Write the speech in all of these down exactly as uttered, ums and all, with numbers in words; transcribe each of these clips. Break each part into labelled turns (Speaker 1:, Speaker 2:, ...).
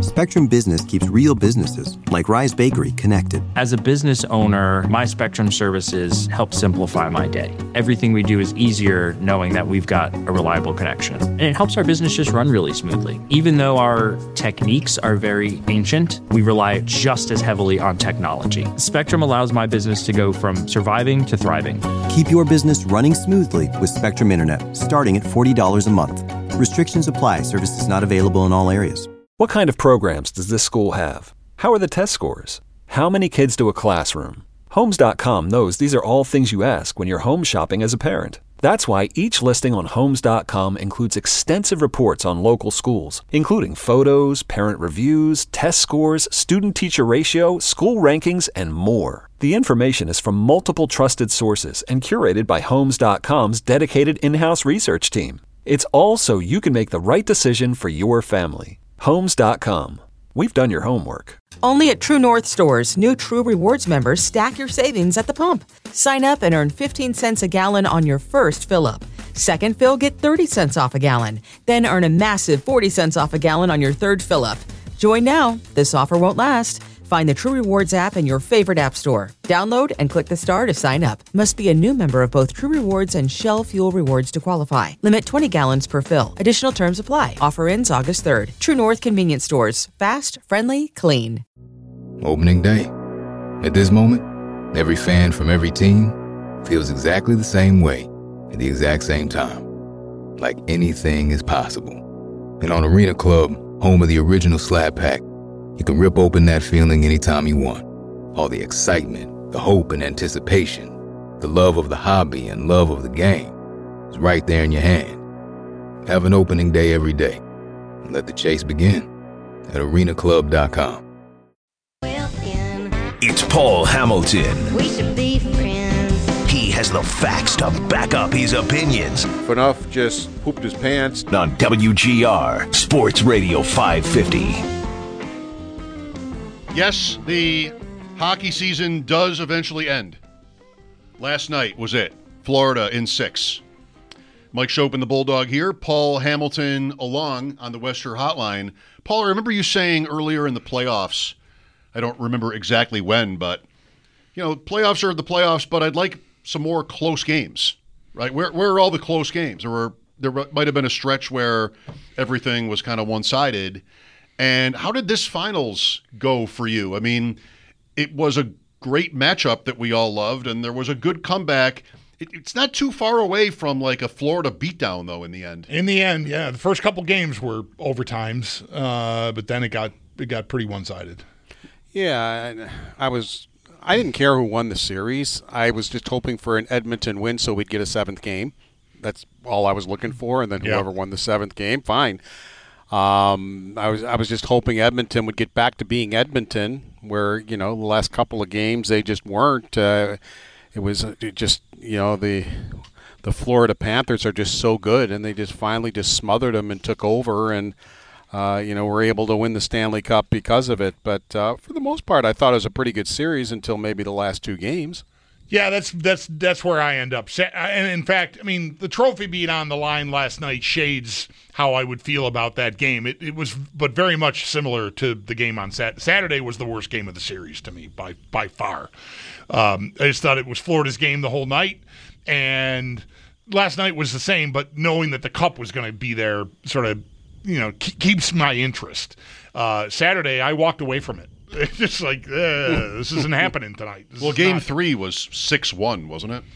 Speaker 1: Spectrum Business keeps real businesses, like Rise Bakery, connected.
Speaker 2: As a business owner, my Spectrum services help simplify my day. Everything we do is easier knowing that we've got a reliable connection. And it helps our business just run really smoothly. Even though our techniques are very ancient, we rely just as heavily on technology. Spectrum allows my business to go from surviving to thriving.
Speaker 1: Keep your business running smoothly with Spectrum Internet, starting at forty dollars a month. Restrictions apply. Services not available in all areas.
Speaker 3: What kind of programs does this school have? How are the test scores? How many kids do a classroom? Homes dot com knows these are all things you ask when you're home shopping as a parent. That's why each listing on Homes dot com includes extensive reports on local schools, including photos, parent reviews, test scores, student-teacher ratio, school rankings, and more. The information is from multiple trusted sources and curated by Homes dot com's dedicated in-house research team. It's all so you can make the right decision for your family. Homes dot com. We've done your homework.
Speaker 4: Only at True North stores, new True Rewards members stack your savings at the pump. Sign up and earn fifteen cents a gallon on your first fill-up. Second fill, get thirty cents off a gallon. Then earn a massive forty cents off a gallon on your third fill-up. Join now. This offer won't last. Find the True Rewards app in your favorite app store. Download and click the star to sign up. Must be a new member of both True Rewards and Shell Fuel Rewards to qualify. Limit twenty gallons per fill. Additional terms apply. Offer ends August third. True North Convenience Stores. Fast, friendly, clean.
Speaker 5: Opening day. At this moment, every fan from every team feels exactly the same way at the exact same time. Like anything is possible. And on Arena Club, home of the original Slab Pack, you can rip open that feeling anytime you want. All the excitement, the hope and anticipation, the love of the hobby and love of the game is right there in your hand. Have an opening day every day and let the chase begin at arena club dot com.
Speaker 6: It's Paul Hamilton.
Speaker 7: We should be friends.
Speaker 6: He has the facts to back up his opinions.
Speaker 8: Phaneuf just pooped his pants.
Speaker 6: On W G R, Sports Radio five fifty.
Speaker 9: Yes, the hockey season does eventually end. Last night was it. Florida in six. Mike Chopin, the Bulldog here. Paul Hamilton along on the Westshore Hotline. Paul, I remember you saying earlier in the playoffs, I don't remember exactly when, but, you know, playoffs are the playoffs, but I'd like some more close games, right? Where, where are all the close games? There were there might have been a stretch where everything was kind of one-sided. And how did this finals go for you? I mean, it was a great matchup that we all loved, and there was a good comeback. It, it's not too far away from like a Florida beatdown, though, in the end.
Speaker 10: In the end, yeah. The first couple games were overtimes, uh, but then it got it got pretty one-sided.
Speaker 11: Yeah, I was. I didn't care who won the series. I was just hoping for an Edmonton win so we'd get a seventh game. That's all I was looking for, and then whoever yeah. won the seventh game, fine. Um, I was I was just hoping Edmonton would get back to being Edmonton, where, you know, the last couple of games they just weren't. Uh, it was just, you know, the the Florida Panthers are just so good, and they just finally just smothered them and took over, and uh, you know, were able to win the Stanley Cup because of it. But uh, for the most part, I thought it was a pretty good series until maybe the last two games.
Speaker 10: Yeah, that's that's that's where I end up. And in fact, I mean, the trophy being on the line last night shades how I would feel about that game. It, it was, but very much similar to the game on Sat- Saturday. Was the worst game of the series to me by by far. Um, I just thought it was Florida's game the whole night, and last night was the same. But knowing that the cup was going to be there, sort of, you know, ke- keeps my interest. Uh, Saturday, I walked away from it. It's just like, uh, this isn't happening tonight. This
Speaker 9: well, game not... three was six one, wasn't it?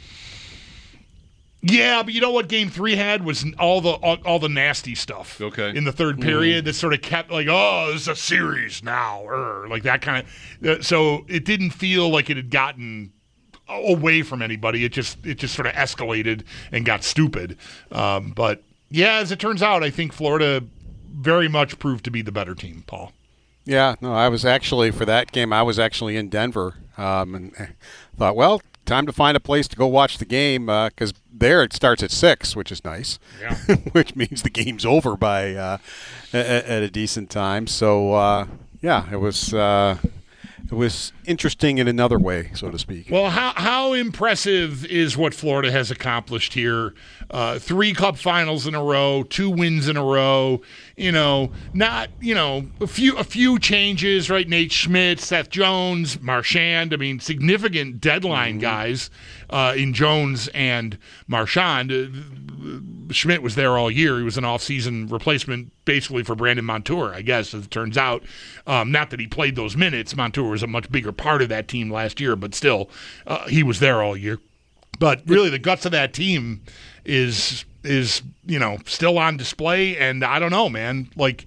Speaker 10: Yeah, but you know what game three had was all the all, all the nasty stuff.
Speaker 9: Okay.
Speaker 10: In the third period, mm. that sort of kept like, oh, this is a series now, or like that kind of. Uh, so it didn't feel like it had gotten away from anybody. It just it just sort of escalated and got stupid. Um, but yeah, as it turns out, I think Florida very much proved to be the better team, Paul.
Speaker 11: Yeah, no, I was actually, for that game, I was actually in Denver, um, and thought, well, time to find a place to go watch the game, because uh, there it starts at six, which is nice,
Speaker 10: yeah.
Speaker 11: which means the game's over by uh, at, at a decent time. So, uh, yeah, it was uh, it was interesting in another way, so to speak.
Speaker 10: Well, how how impressive is what Florida has accomplished here? Uh, three Cup Finals in a row, two wins in a row. You know, not you know a few a few changes, right? Nate Schmidt, Seth Jones, Marchand. I mean, significant deadline mm-hmm. guys uh, in Jones and Marchand. Uh, Schmidt was there all year. He was an off-season replacement, basically for Brandon Montour, I guess, as it turns out. Um, not that he played those minutes. Montour was a much bigger part of that team last year, but still, uh, he was there all year. But really, the guts of that team is is you know still on display, and I don't know, man. Like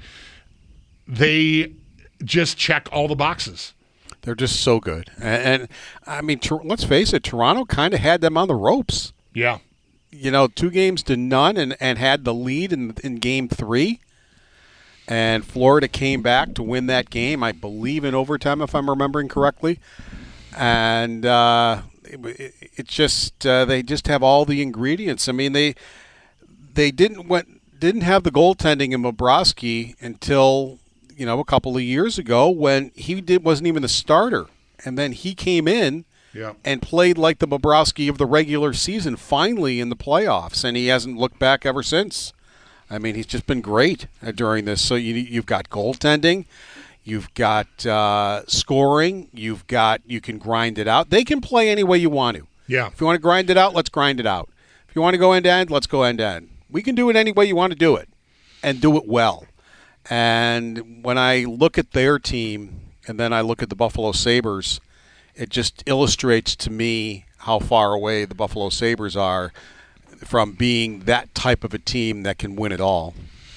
Speaker 10: they just check all the boxes.
Speaker 11: They're just so good, and, and I mean, ter- let's face it, Toronto kind of had them on the ropes.
Speaker 10: Yeah.
Speaker 11: You know, two games to none, and, and had the lead in in game three. And Florida came back to win that game, I believe, in overtime, if I'm remembering correctly. And uh, it, it, it just uh, they just have all the ingredients. I mean, they they didn't went didn't have the goaltending in Bobrovsky until you know a couple of years ago when he did wasn't even the starter, and then he came in.
Speaker 10: Yeah.
Speaker 11: And played like the Bobrovsky of the regular season finally in the playoffs, and he hasn't looked back ever since. I mean, he's just been great during this. So you, you've got goaltending, you've got uh, scoring, you've got you can grind it out. They can play any way you want to.
Speaker 10: Yeah.
Speaker 11: If you want to grind it out, let's grind it out. If you want to go end to end, let's go end to end. We can do it any way you want to do it, and do it well. And when I look at their team, and then I look at the Buffalo Sabres, it just illustrates to me how far away the Buffalo Sabres are from being that type of a team that can win it all.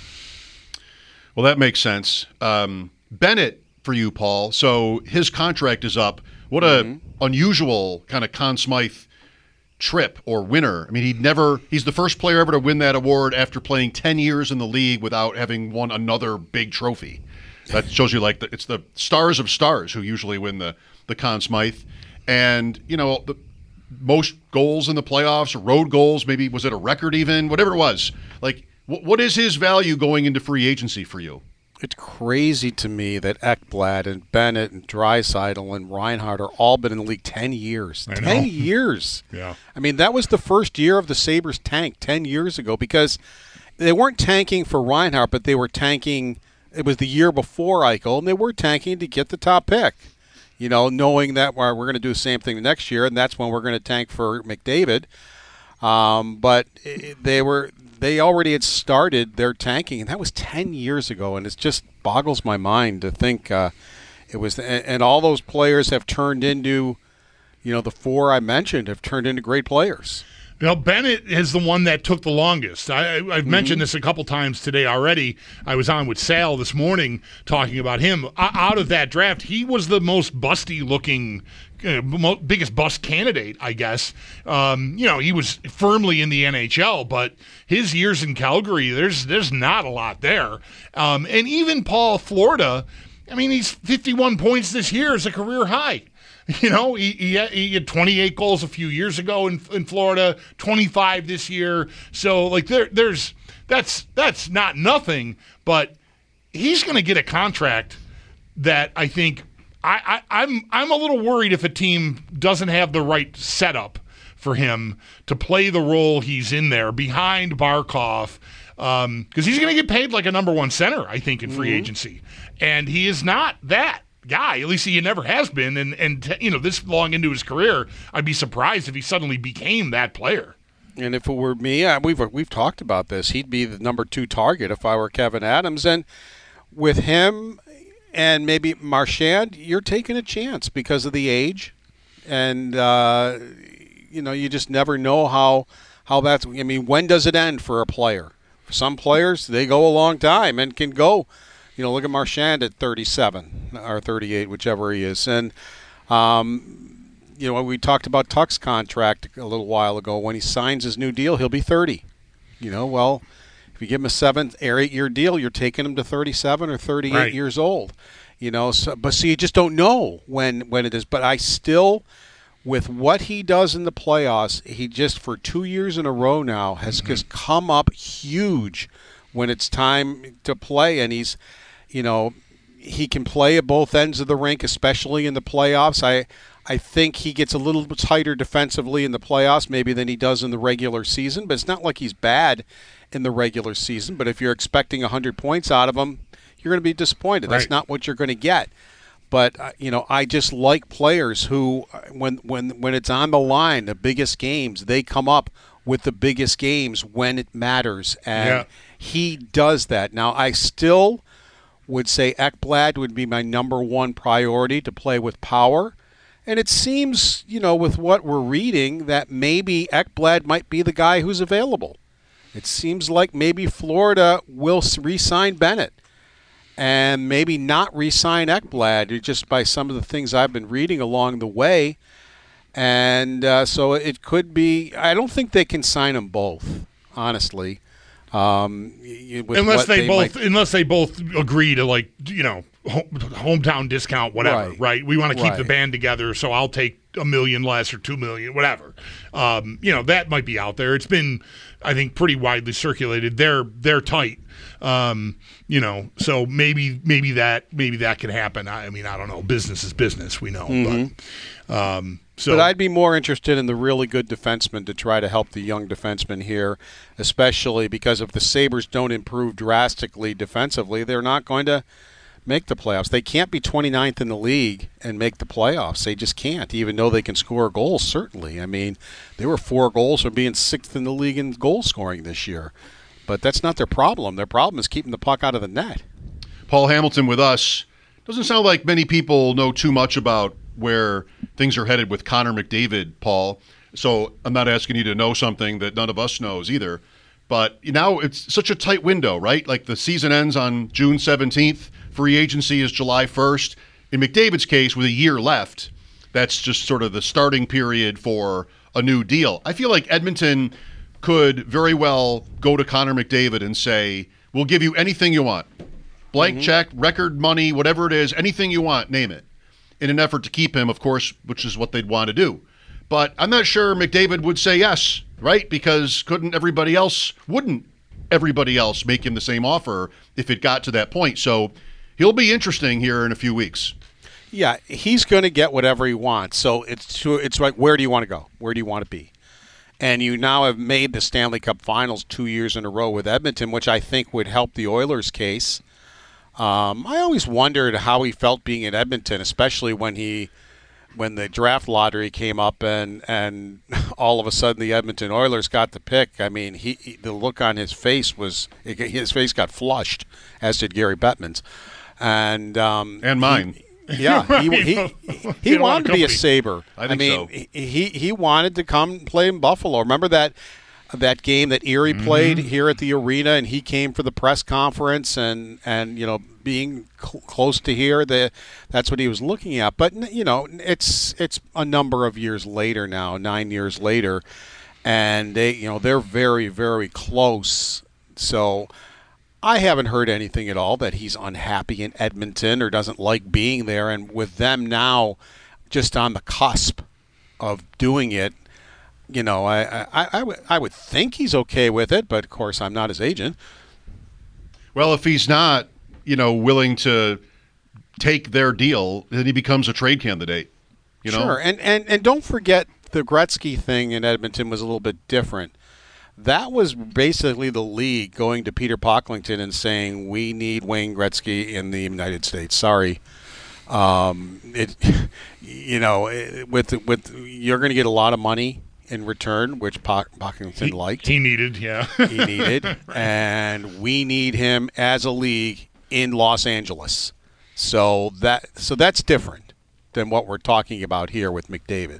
Speaker 9: Well, that makes sense. Um, Bennett, for you, Paul, so his contract is up. What a mm-hmm. unusual kind of Conn Smythe trip or winner. I mean, he'd never – he's the first player ever to win that award after playing ten years in the league without having won another big trophy. That shows you, like, the, it's the stars of stars who usually win the – the Conn Smythe, and you know the most goals in the playoffs, road goals. Maybe was it a record even? Whatever it was. Like, wh- what is his value going into free agency for you?
Speaker 11: It's crazy to me that Ekblad and Bennett and Draisaitl and Reinhart are all been in the league ten years.
Speaker 10: I
Speaker 11: ten
Speaker 10: know.
Speaker 11: years.
Speaker 10: Yeah.
Speaker 11: I mean, that was the first year of the Sabres tank ten years ago because they weren't tanking for Reinhart, but they were tanking. It was the year before Eichel, and they were tanking to get the top pick. You know, knowing that we're, we're going to do the same thing next year, and that's when we're going to tank for McDavid. Um, but it, they were they already had started their tanking, and that was ten years ago, and it just boggles my mind to think uh, it was. And, and all those players have turned into, you know, the four I mentioned have turned into great players.
Speaker 10: You know, Bennett is the one that took the longest. I, I've mm-hmm. mentioned this a couple times today already. I was on with Sal this morning talking about him. Out of that draft, he was the most busty-looking, uh, mo- biggest bust candidate, I guess. Um, you know, he was firmly in the N H L, but his years in Calgary, there's there's not a lot there. Um, and even Paul, Florida, I mean, he's fifty-one points this year is a career high. You know, he, he, had, he had twenty-eight goals a few years ago in in Florida, twenty-five this year. So, like, there, there's that's that's not nothing, but he's going to get a contract that I think I, I, I'm I'm a little worried if a team doesn't have the right setup for him to play the role he's in there behind Barkov, because um, he's going to get paid like a number one center, I think, in free mm-hmm. agency, and he is not that guy. At least he never has been, and and you know, this long into his career, I'd be surprised if he suddenly became that player.
Speaker 11: And if it were me, uh, we've we've talked about this. He'd be the number two target if I were Kevin Adams. And with him and maybe Marchand, you're taking a chance because of the age, and uh, you know, you just never know how how that's. I mean, when does it end for a player? For some players, they go a long time and can go. You know, look at Marchand at thirty-seven or thirty-eight, whichever he is. And, um, you know, we talked about Tuch's contract a little while ago. When he signs his new deal, he'll be thirty. You know, well, if you give him a seven or eight-year deal, you're taking him to thirty-seven or thirty-eight right. years old. You know, so, but so you just don't know when, when it is. But I still, with what he does in the playoffs, he just, for two years in a row now, has mm-hmm. just come up huge when it's time to play. And he's, you know, he can play at both ends of the rink, especially in the playoffs. I I think he gets a little bit tighter defensively in the playoffs maybe than he does in the regular season, but it's not like he's bad in the regular season. But if you're expecting one hundred points out of him, you're going to be disappointed. Right. That's not what you're going to get. But, uh, you know, I just like players who, when when when it's on the line, the biggest games, they come up with the biggest games when it matters. And yeah. he does that. Now, I still would say Ekblad would be my number one priority to play with power. And it seems, you know, with what we're reading, that maybe Ekblad might be the guy who's available. It seems like maybe Florida will re-sign Bennett and maybe not re-sign Ekblad just by some of the things I've been reading along the way. And uh, so it could be – I don't think they can sign them both, honestly. Um,
Speaker 10: unless they, they both,
Speaker 11: might...
Speaker 10: unless they both agree to, like, you know, home, hometown discount, whatever. Right? right? We want to keep right. the band together, so I'll take a million less or two million, whatever. Um, you know, that might be out there. It's been, I think, pretty widely circulated. They're they're tight. Um, you know, so maybe maybe that maybe that could happen. I, I mean, I don't know. Business is business, we know,
Speaker 11: mm-hmm.
Speaker 10: but. Um, So,
Speaker 11: but I'd be more interested in the really good defensemen to try to help the young defensemen here, especially because if the Sabres don't improve drastically defensively, they're not going to make the playoffs. They can't be twenty-ninth in the league and make the playoffs. They just can't, even though they can score goals, certainly. I mean, they were four goals from being sixth in the league in goal scoring this year. But that's not their problem. Their problem is keeping the puck out of the net.
Speaker 9: Paul Hamilton with us. Doesn't sound like many people know too much about where things are headed with Connor McDavid, Paul. So I'm not asking you to know something that none of us knows either. But now it's such a tight window, right? Like the season ends on June seventeenth. Free agency is July first. In McDavid's case, with a year left, that's just sort of the starting period for a new deal. I feel like Edmonton could very well go to Connor McDavid and say, we'll give you anything you want. Blank mm-hmm. check, record money, whatever it is, anything you want, name it. In an effort to keep him, of course, which is what they'd want to do. But I'm not sure McDavid would say yes, right? Because couldn't everybody else, wouldn't everybody else make him the same offer if it got to that point? So he'll be interesting here in a few weeks.
Speaker 11: Yeah, he's going to get whatever he wants. So it's it's like, where do you want to go? Where do you want to be? And you now have made the Stanley Cup Finals two years in a row with Edmonton, which I think would help the Oilers' case. Um, I always wondered how he felt being in Edmonton, especially when he, when the draft lottery came up and, and all of a sudden the Edmonton Oilers got the pick. I mean, he, he the look on his face was his face got flushed, as did Gary Bettman's, and um,
Speaker 9: and mine.
Speaker 11: He, yeah, he he, he, he wanted to be a Sabre.
Speaker 9: I, think I
Speaker 11: mean,
Speaker 9: so.
Speaker 11: he he wanted to come play in Buffalo. Remember that. That game that Erie mm-hmm. played here at the arena, and he came for the press conference, and, and you know, being cl- close to here, the, that's what he was looking at. But you know, it's it's a number of years later now, nine years later, and they you know they're very very close. So I haven't heard anything at all that he's unhappy in Edmonton or doesn't like being there. And with them now, just on the cusp of doing it. You know, I, I, I, w- I would think he's okay with it, but of course I'm not his agent.
Speaker 9: Well, if he's not, you know, willing to take their deal, then he becomes a trade candidate. You know?
Speaker 11: Sure, and, and and don't forget the Gretzky thing in Edmonton was a little bit different. That was basically the league going to Peter Pocklington and saying, we need Wayne Gretzky in the United States. Sorry. Um, it, you know, with with you're going to get a lot of money in return, which Pocklington liked.
Speaker 10: He needed, yeah.
Speaker 11: he needed. Right. And we need him as a league in Los Angeles. So that so that's different than what we're talking about here with McDavid.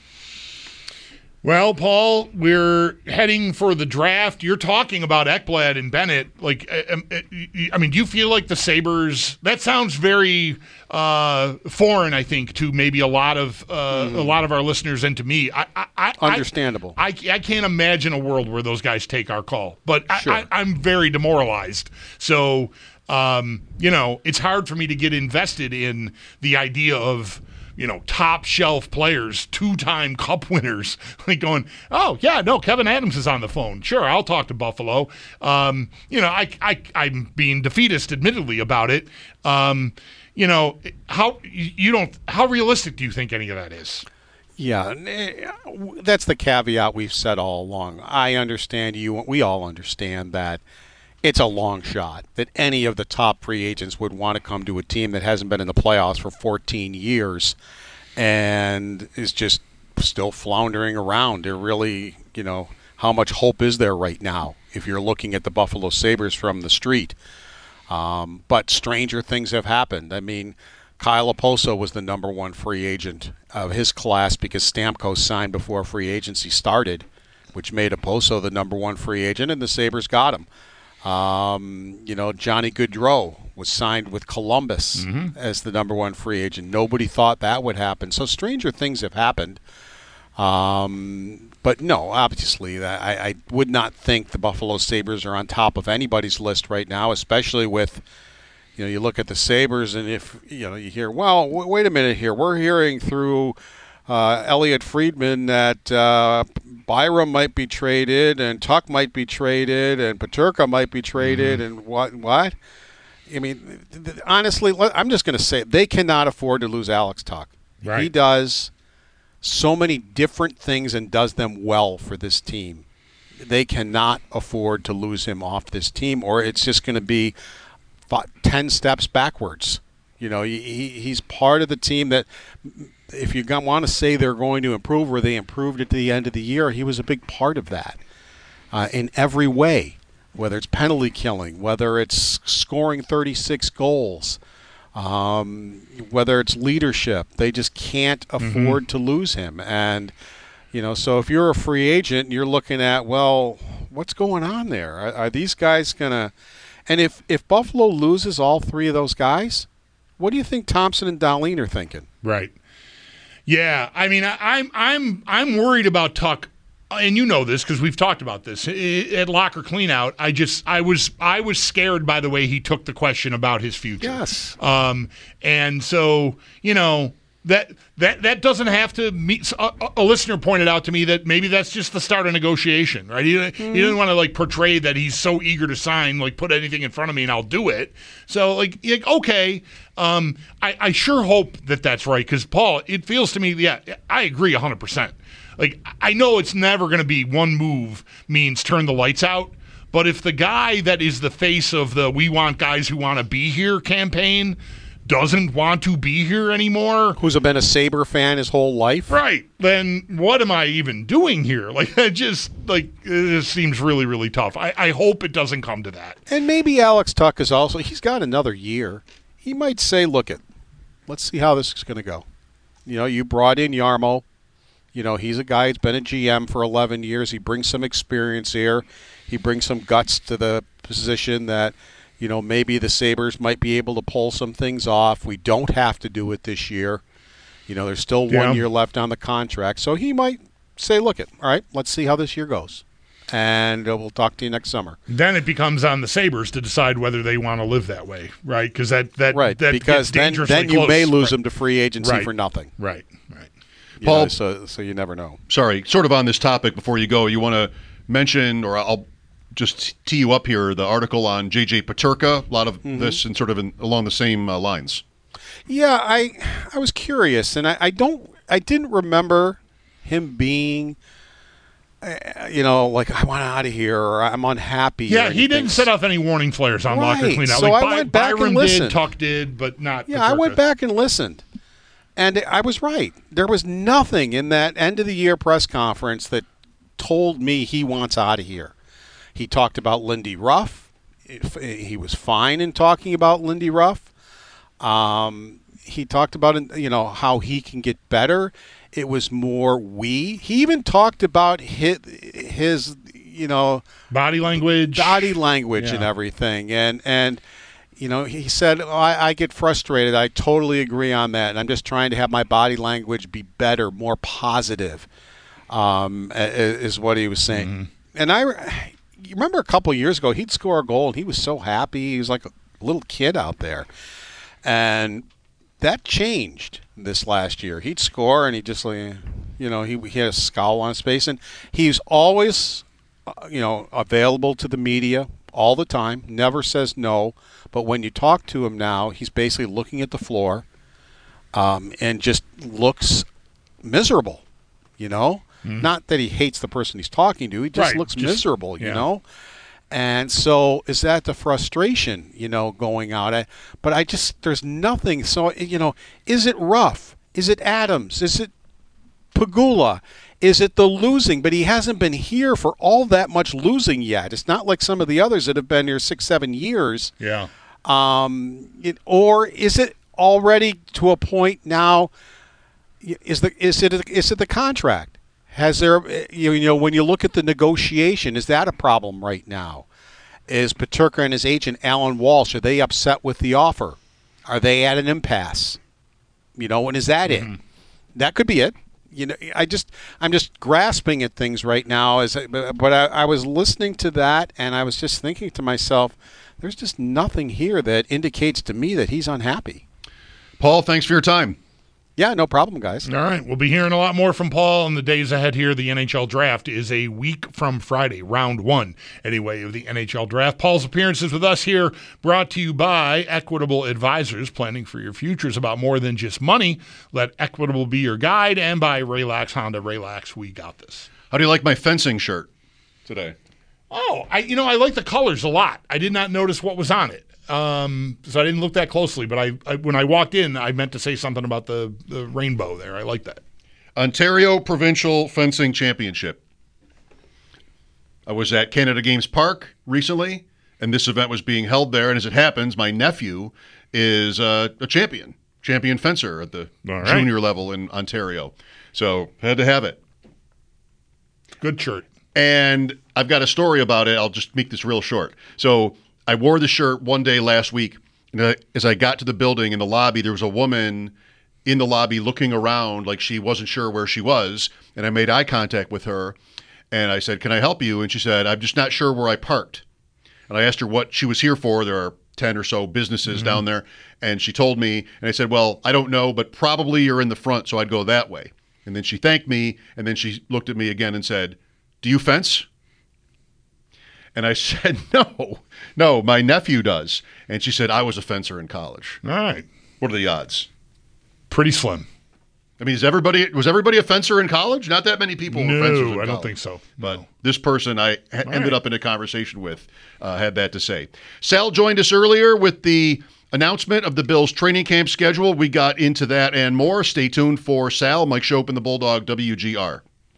Speaker 10: Well, Paul, we're heading for the draft. You're talking about Ekblad and Bennett. Like, I mean, do you feel like the Sabres? That sounds very uh, foreign, I think, to maybe a lot of uh, mm. a lot of our listeners and to me. I, I,
Speaker 11: Understandable.
Speaker 10: I, I, I can't imagine a world where those guys take our call, but
Speaker 11: sure.
Speaker 10: I, I, I'm very demoralized. So, um, you know, it's hard for me to get invested in the idea of you know, top shelf players, two-time Cup winners, like going, oh yeah, no, Kevin Adams is on the phone. Sure, I'll talk to Buffalo. Um, you know, I, I, I'm being defeatist, admittedly, about it. Um, you know, how you don't, how realistic do you think any of that is?
Speaker 11: Yeah, that's the caveat we've said all along. I understand you. We all understand that it's a long shot that any of the top free agents would want to come to a team that hasn't been in the playoffs for fourteen years and is just still floundering around. They're really, you know, how much hope is there right now if you're looking at the Buffalo Sabres from the street? Um, but stranger things have happened. I mean, Kyle Oposo was the number one free agent of his class because Stamkos signed before free agency started, which made Oposo the number one free agent, and the Sabres got him. Um, you know, Johnny Gaudreau was signed with Columbus mm-hmm. as the number one free agent. Nobody thought that would happen. So stranger things have happened. Um, but no, obviously, I, I would not think the Buffalo Sabres are on top of anybody's list right now, especially with, you know, you look at the Sabres and if, you know, you hear, well, w- wait a minute here. We're hearing through uh, Elliot Friedman that uh, Byram might be traded and Tuck might be traded and Peterka might be traded mm-hmm. and what? What? I mean, th- th- honestly, I'm just going to say they cannot afford to lose Alex Tuck.
Speaker 10: Right.
Speaker 11: He does so many different things and does them well for this team. They cannot afford to lose him off this team, or it's just going to be ten steps backwards. You know, he, he's part of the team that, if you want to say they're going to improve, or they improved at the end of the year, he was a big part of that uh, in every way, whether it's penalty killing, whether it's scoring thirty-six goals, um, whether it's leadership. They just can't afford mm-hmm. to lose him. And, you know, so if you're a free agent, you're looking at, well, what's going on there? Are, are these guys going to – and if, if Buffalo loses all three of those guys, what do you think Thompson and Dahlin are thinking?
Speaker 10: Right. Yeah, I mean, I, I'm I'm I'm worried about Tuck, and you know this because we've talked about this at Locker Cleanout. I just I was I was scared by the way he took the question about his future.
Speaker 11: Yes.
Speaker 10: Um, and so you know that that that doesn't have to meet. A, a listener pointed out to me that maybe that's just the start of negotiation, right? He, mm. he didn't want to like portray that he's so eager to sign, like put anything in front of me and I'll do it. So like, like okay, um, I, I sure hope that that's right because Paul, it feels to me, yeah, I agree one hundred percent. Like I know it's never going to be one move means turn the lights out. But if the guy that is the face of the "We want guys who want to be here" campaign doesn't want to be here anymore,
Speaker 11: who's been a Sabre fan his whole life,
Speaker 10: right? Then what am I even doing here? Like, it just like it just seems really, really tough. I, I hope it doesn't come to that.
Speaker 11: And maybe Alex Tuck is also he's got another year. He might say, "Look it, let's see how this is going to go." You know, you brought in Yarmo. You know, he's a guy who's been a G M for eleven years. He brings some experience here. He brings some guts to the position that, you know, maybe the Sabres might be able to pull some things off. We don't have to do it this year. You know, there's still
Speaker 10: yeah.
Speaker 11: one year left on the contract. So he might say, look, it, all right, let's see how this year goes. And uh, we'll talk to you next summer.
Speaker 10: Then it becomes on the Sabres to decide whether they want to live that way, right? Because that, that,
Speaker 11: right.
Speaker 10: that
Speaker 11: because
Speaker 10: gets
Speaker 11: then,
Speaker 10: dangerously
Speaker 11: then you
Speaker 10: close.
Speaker 11: may lose
Speaker 10: right.
Speaker 11: them to free agency
Speaker 10: right.
Speaker 11: for nothing.
Speaker 10: Right, right.
Speaker 11: You
Speaker 9: Paul,
Speaker 11: know, so, so you never know.
Speaker 9: Sorry, sort of on this topic before you go, you want to mention, or I'll just tee you up here, the article on J J Peterka, a lot of mm-hmm. this and sort of in, along the same uh, lines.
Speaker 11: Yeah, I I was curious, and I, I don't I didn't remember him being, uh, you know, like I want out of here or I'm unhappy.
Speaker 10: Yeah, he didn't set off any warning flares on
Speaker 11: right.
Speaker 10: Locker Cleanout.
Speaker 11: So
Speaker 10: like
Speaker 11: I
Speaker 10: By,
Speaker 11: went back
Speaker 10: Byram
Speaker 11: and listened.
Speaker 10: did, Tuck did, but not.
Speaker 11: Yeah,
Speaker 10: Peterka.
Speaker 11: I went back and listened, and I was right. There was nothing in that end of the year press conference that told me he wants out of here. He talked about Lindy Ruff. He was fine in talking about Lindy Ruff. Um, he talked about, you know, how he can get better. It was more we. He even talked about his, his you know,
Speaker 10: body language,
Speaker 11: body language,
Speaker 10: yeah.
Speaker 11: and everything. And and you know, he said, oh, I, I get frustrated. I totally agree on that. And I'm just trying to have my body language be better, more positive. Um, is what he was saying. Mm-hmm. And I. You remember a couple of years ago, he'd score a goal, and he was so happy. He was like a little kid out there. And that changed this last year. He'd score, and he just, like, you know, he, he had a scowl on his face. And he's always, uh, you know, available to the media all the time, never says no. But when you talk to him now, he's basically looking at the floor um, and just looks miserable, you know? Mm-hmm. Not that he hates the person he's talking to. He just
Speaker 10: right.
Speaker 11: looks
Speaker 10: just,
Speaker 11: miserable,
Speaker 10: yeah.
Speaker 11: you know? And so is that the frustration, you know, going out? I, but I just, there's nothing. So, you know, is it rough? Is it Adams? Is it Pegula? Is it the losing? But he hasn't been here for all that much losing yet. It's not like some of the others that have been here six, seven years.
Speaker 10: Yeah.
Speaker 11: Um, it, or is it already to a point now? Is the is it is it the contract? Has there you know when you look at the negotiation, is that a problem right now? Is Peterka and his agent Alan Walsh, are they upset with the offer? Are they at an impasse? You know, and is that mm-hmm. it? That could be it. You know, I just I'm just grasping at things right now. As I, but I, I was listening to that, and I was just thinking to myself, there's just nothing here that indicates to me that he's unhappy.
Speaker 9: Paul, thanks for your time.
Speaker 11: Yeah, no problem, guys.
Speaker 10: All right. We'll be hearing a lot more from Paul in the days ahead here. The N H L Draft is a week from Friday, round one, anyway, of the N H L Draft. Paul's appearances with us here brought to you by Equitable Advisors. Planning for your future is about more than just money. Let Equitable be your guide. And by Raylax Honda. Raylax, we got this.
Speaker 9: How do you like my fencing shirt today?
Speaker 10: Oh, I you know, I like the colors a lot. I did not notice what was on it. Um, so I didn't look that closely, but I, I when I walked in, I meant to say something about the, the rainbow there. I like that.
Speaker 9: Ontario Provincial Fencing Championship. I was at Canada Games Park recently, and this event was being held there. And as it happens, my nephew is uh, a champion, champion fencer at the
Speaker 10: right.
Speaker 9: junior level in Ontario. So had to have it.
Speaker 10: Good shirt.
Speaker 9: And I've got a story about it. I'll just make this real short. So I wore the shirt one day last week, and as I got to the building in the lobby, there was a woman in the lobby looking around like she wasn't sure where she was, and I made eye contact with her, and I said, "Can I help you?" And she said, "I'm just not sure where I parked." And I asked her what she was here for. There are ten or so businesses mm-hmm. down there, and she told me, and I said, "Well, I don't know, but probably you're in the front, so I'd go that way." And then she thanked me, and then she looked at me again and said, "Do you fence?" And I said, no, no, my nephew does. And she said, I was a fencer in college.
Speaker 10: All right.
Speaker 9: What are the odds?
Speaker 10: Pretty slim.
Speaker 9: I mean, is everybody was everybody a fencer in college? Not that many people
Speaker 10: no,
Speaker 9: were fencers in college.
Speaker 10: I don't think so.
Speaker 9: But
Speaker 10: no.
Speaker 9: this person I ha- ended
Speaker 10: right.
Speaker 9: up in a conversation with uh, had that to say. Sal joined us earlier with the announcement of the Bills training camp schedule. We got into that and more. Stay tuned for Sal. Mike Schopp and the Bulldog, W G R.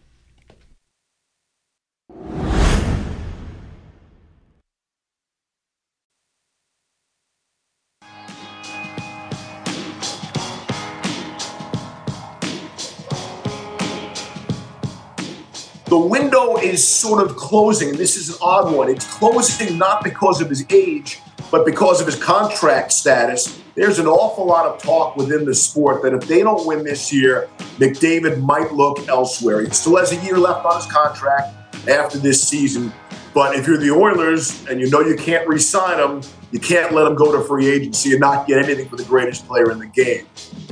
Speaker 12: The window is sort of closing, and this is an odd one. It's closing not because of his age, but because of his contract status. There's an awful lot of talk within the sport that if they don't win this year, McDavid might look elsewhere. He still has a year left on his contract after this season. But if you're the Oilers and you know you can't re-sign him, you can't let him go to free agency and not get anything for the greatest player in the game.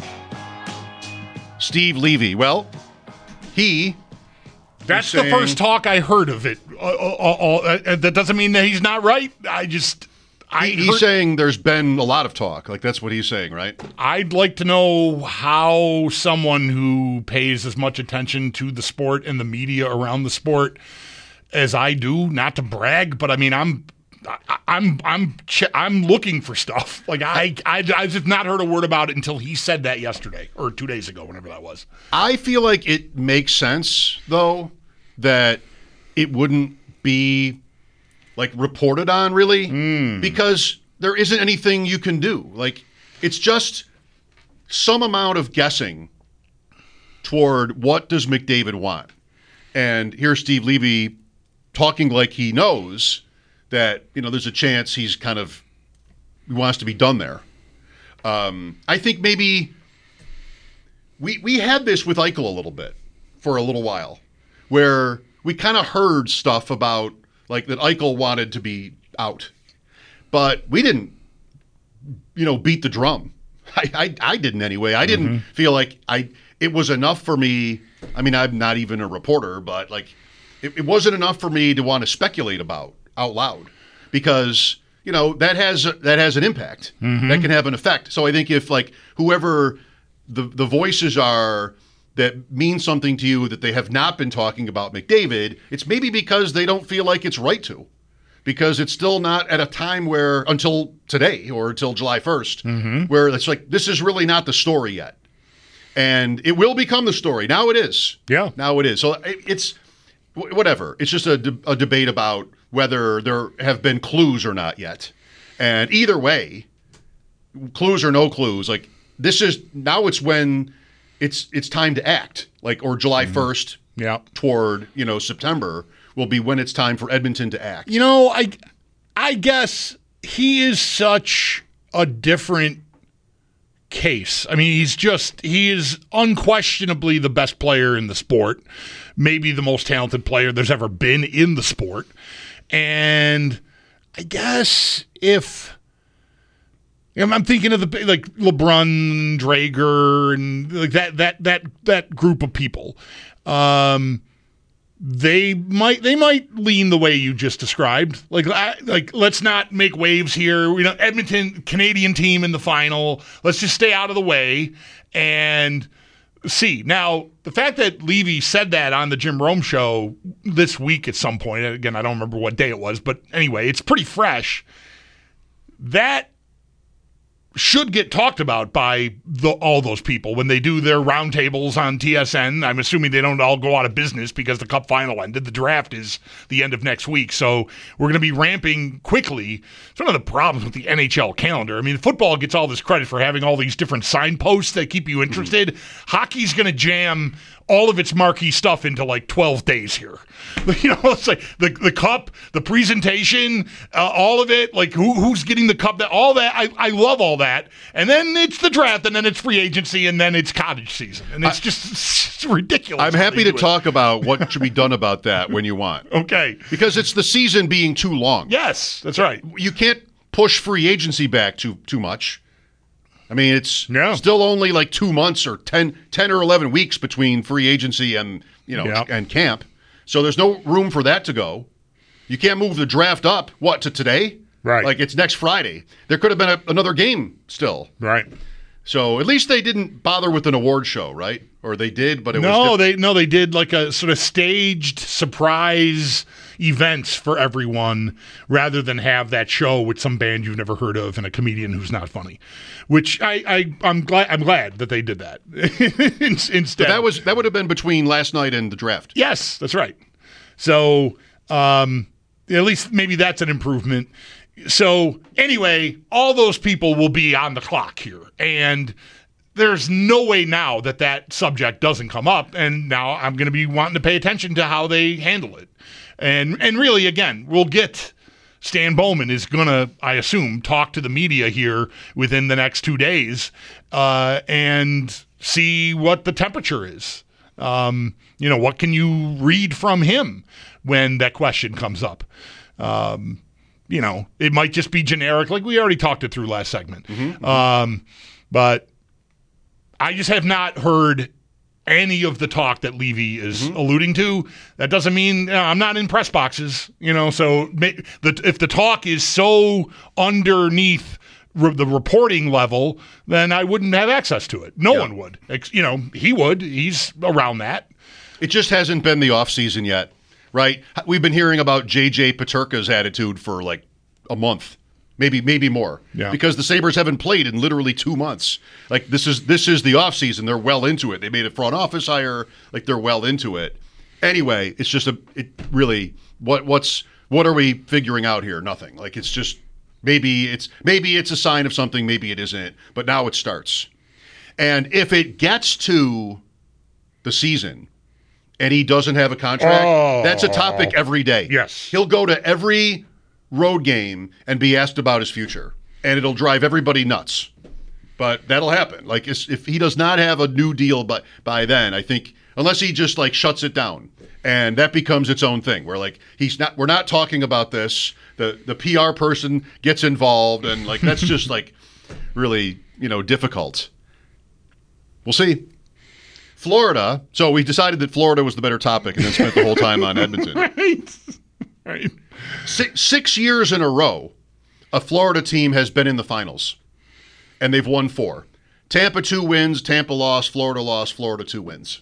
Speaker 9: Steve Levy. Well, he...
Speaker 10: That's
Speaker 9: saying,
Speaker 10: the first talk I heard of it. Uh, uh, uh, uh, that doesn't mean that he's not right. I just... I
Speaker 9: he, he's
Speaker 10: heard,
Speaker 9: saying there's been a lot of talk. Like, that's what he's saying, right?
Speaker 10: I'd like to know how someone who pays as much attention to the sport and the media around the sport as I do, not to brag, but I mean, I'm... I, I'm I'm I'm looking for stuff. Like I, I I've just not heard a word about it until he said that yesterday or two days ago, whenever that was.
Speaker 9: I feel like it makes sense though that it wouldn't be like reported on really
Speaker 10: mm.
Speaker 9: because there isn't anything you can do. Like it's just some amount of guessing toward what does McDavid want. And here's Steve Levy talking like he knows that, you know, there's a chance he's kind of he wants to be done there. Um, I think maybe we we had this with Eichel a little bit for a little while, where we kind of heard stuff about like that Eichel wanted to be out, but we didn't, you know, beat the drum. I, I, I didn't anyway. I didn't mm-hmm. feel like I it was enough for me. I mean, I'm not even a reporter, but like it, it wasn't enough for me to want to speculate about out loud because, you know, that has that has an impact. Mm-hmm. That can have an effect. So I think if like whoever the the voices are that mean something to you that they have not been talking about McDavid, it's maybe because they don't feel like it's right to. Because it's still not at a time where, until today or until July first, mm-hmm. where it's like, this is really not the story yet. And it will become the story. Now it is.
Speaker 10: Yeah.
Speaker 9: Now it is. So it's, whatever. It's just a, de- a debate about whether there have been clues or not yet. And either way, clues or no clues, like, this is, now it's when it's it's time to act. Like, or July first
Speaker 10: mm-hmm. yeah.
Speaker 9: toward, you know, September will be when it's time for Edmonton to act.
Speaker 10: You know, I, I guess he is such a different case. I mean, he's just, he is unquestionably the best player in the sport, maybe the most talented player there's ever been in the sport. And I guess if, I'm thinking of the, like, LeBron, Drager, and like that, that, that, that group of people. Um, They might they might lean the way you just described. Like like let's not make waves here. We know Edmonton, Canadian team in the final. Let's just stay out of the way and see. Now, the fact that Levy said that on the Jim Rome show this week at some point, again, I don't remember what day it was, but anyway, it's pretty fresh. That should get talked about by the, all those people when they do their roundtables on T S N. I'm assuming they don't all go out of business because the Cup final ended. The draft is the end of next week, so we're going to be ramping quickly. It's one of the problems with the N H L calendar. I mean, football gets all this credit for having all these different signposts that keep you interested. Mm-hmm. Hockey's going to jam all of its marquee stuff into like twelve days here. You know, it's like the the cup, the presentation, uh, all of it, like who who's getting the cup, that all that. I, I love all that. And then it's the draft, and then it's free agency, and then it's cottage season. And it's I, just it's ridiculous.
Speaker 9: I'm happy to talk about what should be done about that when you want.
Speaker 10: Okay.
Speaker 9: Because it's the season being too long.
Speaker 10: Yes, that's right.
Speaker 9: You can't push free agency back too too much. I mean, it's
Speaker 10: yeah.
Speaker 9: still only like two months or ten, ten or eleven weeks between free agency and, you know,
Speaker 10: yeah.
Speaker 9: and camp. So there's no room for that to go. You can't move the draft up, what, to today?
Speaker 10: Right.
Speaker 9: Like it's next Friday. There could have been a, another game still.
Speaker 10: Right.
Speaker 9: So at least they didn't bother with an award show, right? Or they did, but it
Speaker 10: no,
Speaker 9: was
Speaker 10: No, they no, they did like a sort of staged surprise events for everyone rather than have that show with some band you've never heard of and a comedian who's not funny. Which I, I I'm glad I'm glad that they did that. Instead.
Speaker 9: But that was that would have been between last night and the draft.
Speaker 10: Yes, that's right. So um, at least maybe that's an improvement. So anyway, all those people will be on the clock here, and there's no way now that that subject doesn't come up, and now I'm going to be wanting to pay attention to how they handle it. And and really, again, we'll get Stan Bowman is going to, I assume, talk to the media here within the next two days uh, and see what the temperature is. Um, you know, what can you read from him when that question comes up? Um You know, it might just be generic, like we already talked it through last segment. Mm-hmm. Um, but I just have not heard any of the talk that Levy is mm-hmm. alluding to. That doesn't mean you know, I'm not in press boxes, you know. So the, if the talk is so underneath re- the reporting level, then I wouldn't have access to it. No yeah. one would. You know, he would. He's around that.
Speaker 9: It just hasn't been the off season yet. Right? We've been hearing about J J Peterka's attitude for like a month, maybe maybe more.
Speaker 10: Yeah.
Speaker 9: Because the Sabres haven't played in literally two months. Like this is this is the offseason. They're well into it. They made a front office hire. Like they're well into it. Anyway, it's just a it really what what's what are we figuring out here? Nothing. Like it's just maybe it's maybe it's a sign of something, maybe it isn't. But now it starts. And if it gets to the season and he doesn't have a contract,
Speaker 10: oh.
Speaker 9: that's a topic every day.
Speaker 10: Yes.
Speaker 9: He'll go to every road game and be asked about his future, and it'll drive everybody nuts. But that'll happen. Like, if he does not have a new deal by, by then, I think, unless he just, like, shuts it down, and that becomes its own thing, where, like, he's not, we're not talking about this, the, the P R person gets involved, and, like, that's just, like, really, you know, difficult. We'll see. Florida. So we decided that Florida was the better topic and then spent the whole time on Edmonton.
Speaker 10: Right. Right.
Speaker 9: Six, six years in a row, a Florida team has been in the finals, and they've won four. Tampa two wins, Tampa lost, Florida lost, Florida two wins.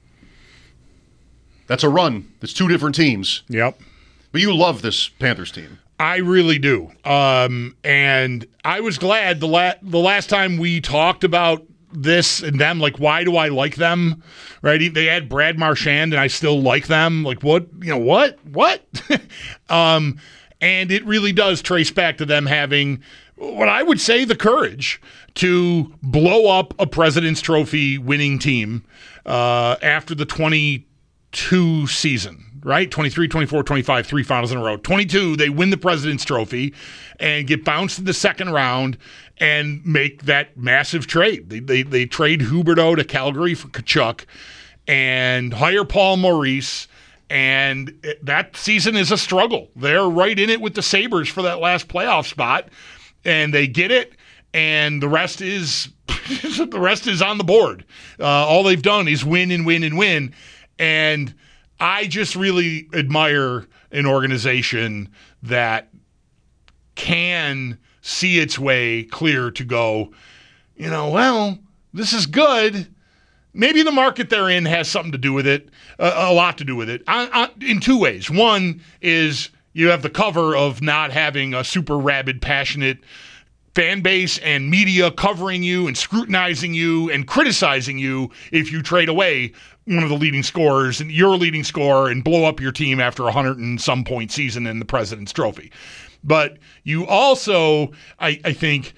Speaker 9: That's a run. It's two different teams.
Speaker 10: Yep.
Speaker 9: But you love this Panthers team.
Speaker 10: I really do. Um, and I was glad the, la- the last time we talked about this and them, like, why do I like them? Right? They had Brad Marchand, and I still like them. Like, what? You know, what? What? um, and it really does trace back to them having what I would say the courage to blow up a President's Trophy winning team uh, after the twenty-two season, right? twenty-three, twenty-four, twenty-five, three finals in a row. twenty-two, they win the President's Trophy and get bounced in the second round and make that massive trade. They they, they trade Huberdeau to Calgary for Tkachuk and hire Paul Maurice. And it, that season is a struggle. They're right in it with the Sabres for that last playoff spot, and they get it. And the rest is the rest is on the board. Uh, all they've done is win and win and win. And I just really admire an organization that can see its way clear to go, you know, well, this is good. Maybe the market they're in has something to do with it, uh, a lot to do with it, I, I, in two ways. One is you have the cover of not having a super rabid, passionate fan base and media covering you and scrutinizing you and criticizing you if you trade away one of the leading scorers and your leading scorer and blow up your team after a hundred and some point season in the President's Trophy. But you also, I, I think,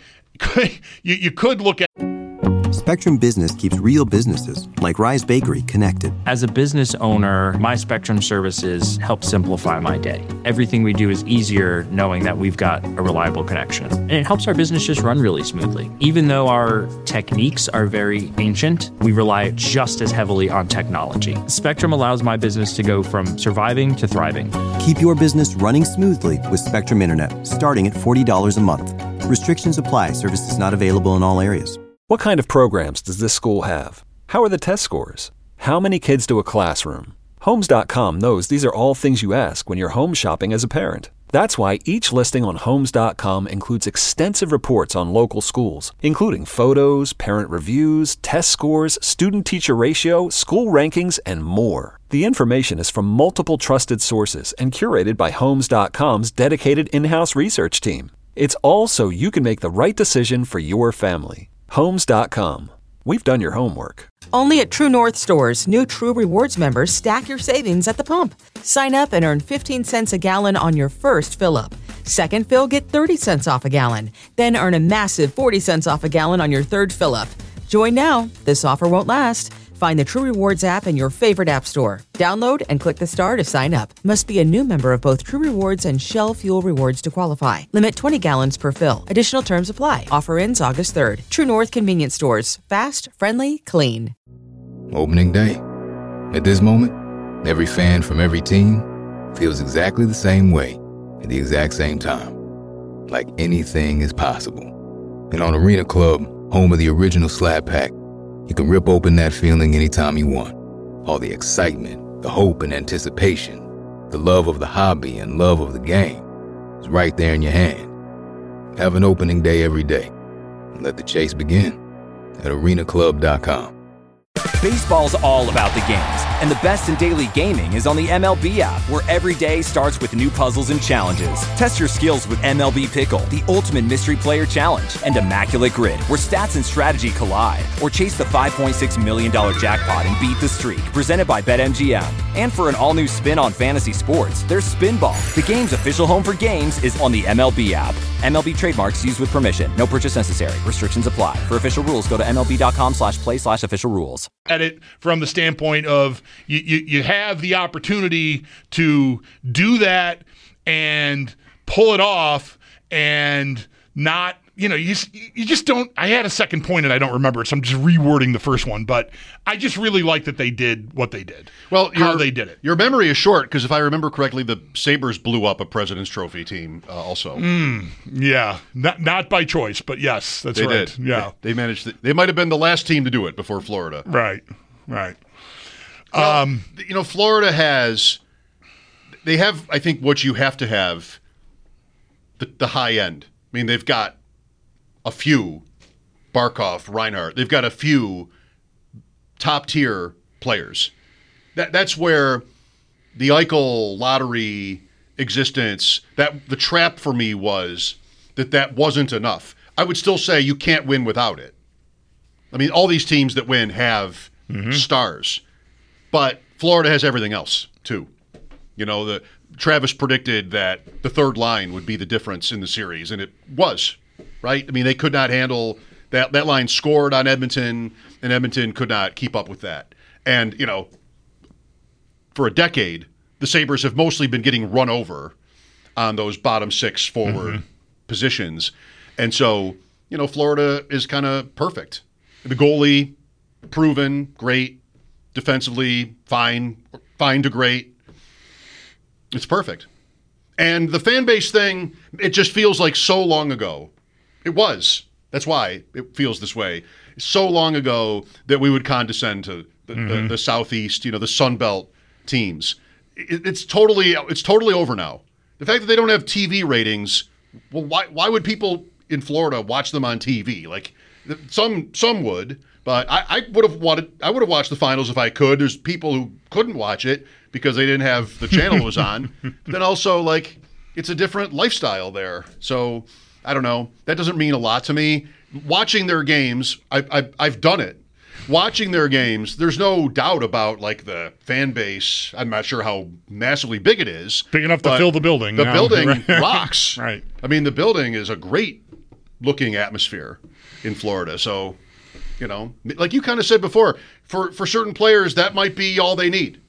Speaker 10: you, you could look at
Speaker 1: Spectrum Business keeps real businesses, like Rise Bakery, connected.
Speaker 2: As a business owner, my Spectrum services help simplify my day. Everything we do is easier knowing that we've got a reliable connection. And it helps our business just run really smoothly. Even though our techniques are very ancient, we rely just as heavily on technology. Spectrum allows my business to go from surviving to thriving.
Speaker 1: Keep your business running smoothly with Spectrum Internet, starting at forty dollars a month. Restrictions apply. Services not available in all areas.
Speaker 3: What kind of programs does this school have? How are the test scores? How many kids to a classroom? Homes dot com knows these are all things you ask when you're home shopping as a parent. That's why each listing on Homes dot com includes extensive reports on local schools, including photos, parent reviews, test scores, student-teacher ratio, school rankings, and more. The information is from multiple trusted sources and curated by Homes dot com's dedicated in-house research team. It's all so you can make the right decision for your family. Homes dot com. We've done your homework.
Speaker 4: Only at True North stores, new True Rewards members stack your savings at the pump. Sign up and earn fifteen cents a gallon on your first fill-up. Second fill, get thirty cents off a gallon. Then earn a massive forty cents off a gallon on your third fill-up. Join now. This offer won't last. Find the True Rewards app in your favorite app store. Download and click the star to sign up. Must be a new member of both True Rewards and Shell Fuel Rewards to qualify. Limit twenty gallons per fill. Additional terms apply. Offer ends August third. True North Convenience Stores. Fast, friendly, clean.
Speaker 5: Opening day. At this moment, every fan from every team feels exactly the same way at the exact same time. Like anything is possible. And on Arena Club, home of the original Slab Pack, you can rip open that feeling anytime you want. All the excitement, the hope and anticipation, the love of the hobby and love of the game is right there in your hand. Have an opening day every day and let the chase begin at arena club dot com.
Speaker 13: Baseball's all about the games, and the best in daily gaming is on the M L B app, where every day starts with new puzzles and challenges. Test your skills with M L B Pickle, the ultimate mystery player challenge, and Immaculate Grid, where stats and strategy collide. Or chase the five point six million dollars jackpot and beat the streak, presented by BetMGM. And for an all-new spin on fantasy sports, there's Spinball. The game's official home for games is on the M L B app. M L B trademarks used with permission. No purchase necessary. Restrictions apply. For official rules, go to mlb.com slash play slash official rules.
Speaker 10: At it from the standpoint of you, you, you have the opportunity to do that and pull it off and not you know, you you just don't. I had a second point and I don't remember it, so I'm just rewording the first one. But I just really like that they did what they did.
Speaker 9: Well,
Speaker 10: how
Speaker 9: your,
Speaker 10: they did it.
Speaker 9: Your memory is short because if I remember correctly, the Sabres blew up a President's Trophy team uh, also.
Speaker 10: Mm, yeah, not not by choice, but yes, that's
Speaker 9: they
Speaker 10: right.
Speaker 9: Did.
Speaker 10: Yeah,
Speaker 9: they, they managed. To, they might have been the last team to do it before Florida.
Speaker 10: Right, right.
Speaker 9: Well,
Speaker 10: um,
Speaker 9: you know, Florida has. They have, I think, what you have to have. The, the high end. I mean, they've got a few, Barkov, Reinhart. They've got a few top-tier players. That That's where the Eichel lottery existence, that the trap for me was that that wasn't enough. I would still say you can't win without it. I mean, all these teams that win have mm-hmm. stars. But Florida has everything else, too. You know, the Travis predicted that the third line would be the difference in the series, and it was, right? I mean, they could not handle that. That line scored on Edmonton, and Edmonton could not keep up with that. And, you know, for a decade, the Sabres have mostly been getting run over on those bottom six forward mm-hmm. positions. And so, you know, Florida is kind of perfect. The goalie, proven, great. Defensively, fine, fine to great. It's perfect. And the fan base thing, it just feels like so long ago. It was. That's why it feels this way. So long ago that we would condescend to the, mm-hmm. the, the Southeast, you know, the Sun Belt teams. It, it's totally it's totally over now. The fact that they don't have T V ratings, well, why why would people in Florida watch them on T V? Like some some would, but I, I would have wanted I would have watched the finals if I could. There's people who couldn't watch it because they didn't have the channel it was on. But then also, like, it's a different lifestyle there. So, I don't know. That doesn't mean a lot to me. Watching their games, I, I, I've done it. Watching their games, there's no doubt about, like, the fan base. I'm not sure how massively big it is.
Speaker 10: Big enough to fill the building.
Speaker 9: The
Speaker 10: now.
Speaker 9: building rocks.
Speaker 10: Right.
Speaker 9: I mean, the building is a great-looking atmosphere in Florida. So, you know, like you kind of said before, for, for certain players, that might be all they need.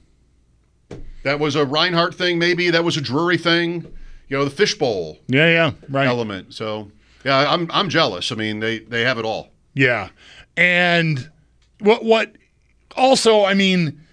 Speaker 9: That was a Reinhart thing, maybe. That was a Drury thing. You know, the fishbowl
Speaker 10: yeah, yeah, right.
Speaker 9: element. So, yeah, I'm I'm jealous. I mean, they, they have it all.
Speaker 10: Yeah. And what what also, I mean,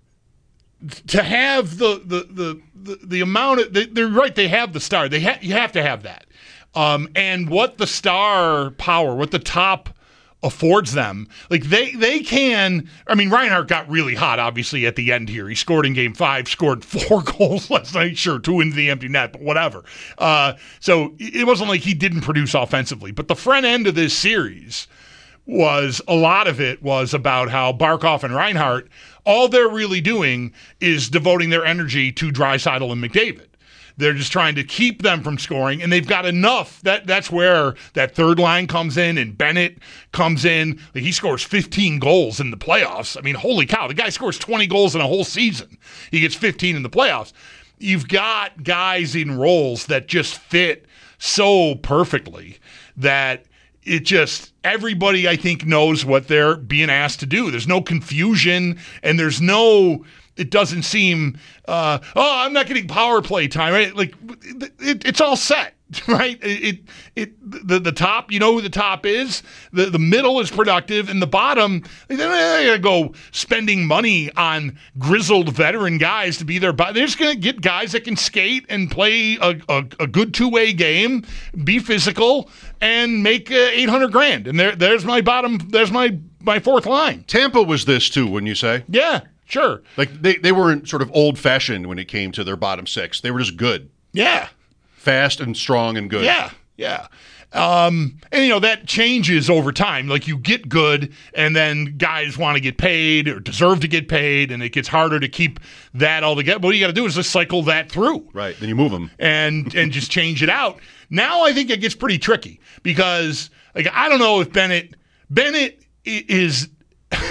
Speaker 10: to have the the the, the, the amount of they, they're right, they have the star. They ha- you have to have that. Um, and what the star power, what the top affords them, like they they can. I mean, Reinhart got really hot, obviously, at the end here. He scored in Game Five, scored four goals last night. Sure, two into the empty net, but whatever. Uh, so it wasn't like he didn't produce offensively. But the front end of this series was a lot of it was about how Barkov and Reinhart, all they're really doing is devoting their energy to Draisaitl and McDavid. They're just trying to keep them from scoring, and they've got enough. That That's where that third line comes in, and Bennett comes in. He scores fifteen goals in the playoffs. I mean, holy cow. The guy scores twenty goals in a whole season. He gets fifteen in the playoffs. You've got guys in roles that just fit so perfectly that it just, everybody, I think, knows what they're being asked to do. There's no confusion, and there's no... It doesn't seem, uh, oh, I'm not getting power play time, right? Like, it, it's all set, right? It, it, the, the top, you know who the top is. The, the middle is productive, and the bottom, they're not going to go spending money on grizzled veteran guys to be there. They're just going to get guys that can skate and play a, a, a good two-way game, be physical, and make uh, eight hundred grand. And there, there's my bottom, there's my, my fourth line.
Speaker 9: Tampa was this too, wouldn't you say?
Speaker 10: Yeah. Sure.
Speaker 9: Like, they, they weren't sort of old-fashioned when it came to their bottom six. They were just good.
Speaker 10: Yeah.
Speaker 9: Fast and strong and good.
Speaker 10: Yeah, yeah. Um, and, you know, that changes over time. Like, you get good, and then guys want to get paid or deserve to get paid, and it gets harder to keep that all together. But what you got to do is just cycle that through.
Speaker 9: Right. Then you move them.
Speaker 10: And, and just change it out. Now I think it gets pretty tricky because, like, I don't know if Bennett – Bennett is –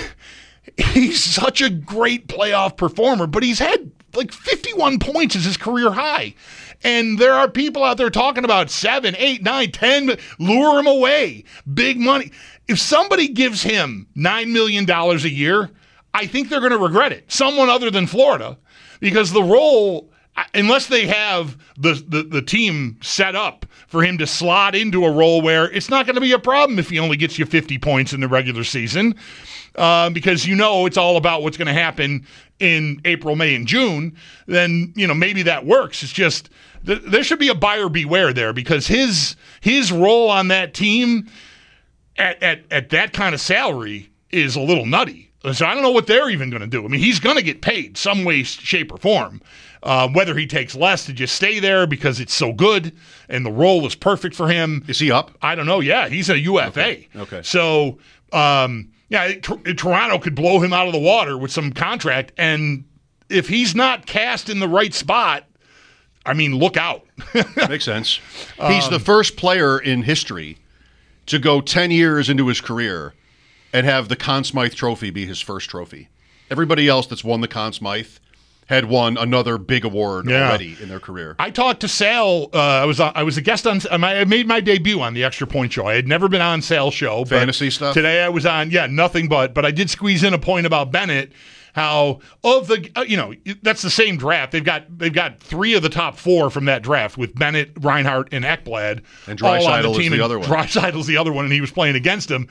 Speaker 10: he's such a great playoff performer, but he's had like fifty-one points as his career high. And there are people out there talking about seven, eight, nine, ten, lure him away, big money. If somebody gives him nine million dollars a year, I think they're going to regret it. Someone other than Florida, because the role unless they have the, the, the team set up for him to slot into a role where it's not going to be a problem if he only gets you fifty points in the regular season, uh, because you know it's all about what's going to happen in April, May, and June, then you know maybe that works. It's just th- there should be a buyer beware there, because his his role on that team at, at, at that kind of salary is a little nutty. So I don't know what they're even going to do. I mean, he's going to get paid some way, shape, or form. Uh, whether he takes less to just stay there because it's so good and the role is perfect for him.
Speaker 9: Is he up?
Speaker 10: I don't know. Yeah, he's a U F A.
Speaker 9: Okay. okay.
Speaker 10: So, um, yeah, t- Toronto could blow him out of the water with some contract. And if he's not cast in the right spot, I mean, look out.
Speaker 9: Makes sense. He's um, the first player in history to go ten years into his career and have the Conn Smythe Trophy be his first trophy. Everybody else that's won the Conn Smythe had won another big award yeah. already in their career.
Speaker 10: I talked to Sal. Uh, I was on, I was a guest on. I made my debut on the Extra Point Show. I had never been on Sal's show.
Speaker 9: Fantasy stuff?
Speaker 10: Today I was on, yeah, nothing but. But I did squeeze in a point about Bennett. How of the uh, you know that's the same draft. They've got they've got three of the top four from that draft with Bennett, Reinhart, and Ekblad.
Speaker 9: And Draisaitl is the other one.
Speaker 10: Draisaitl's the other one, and he was playing against him.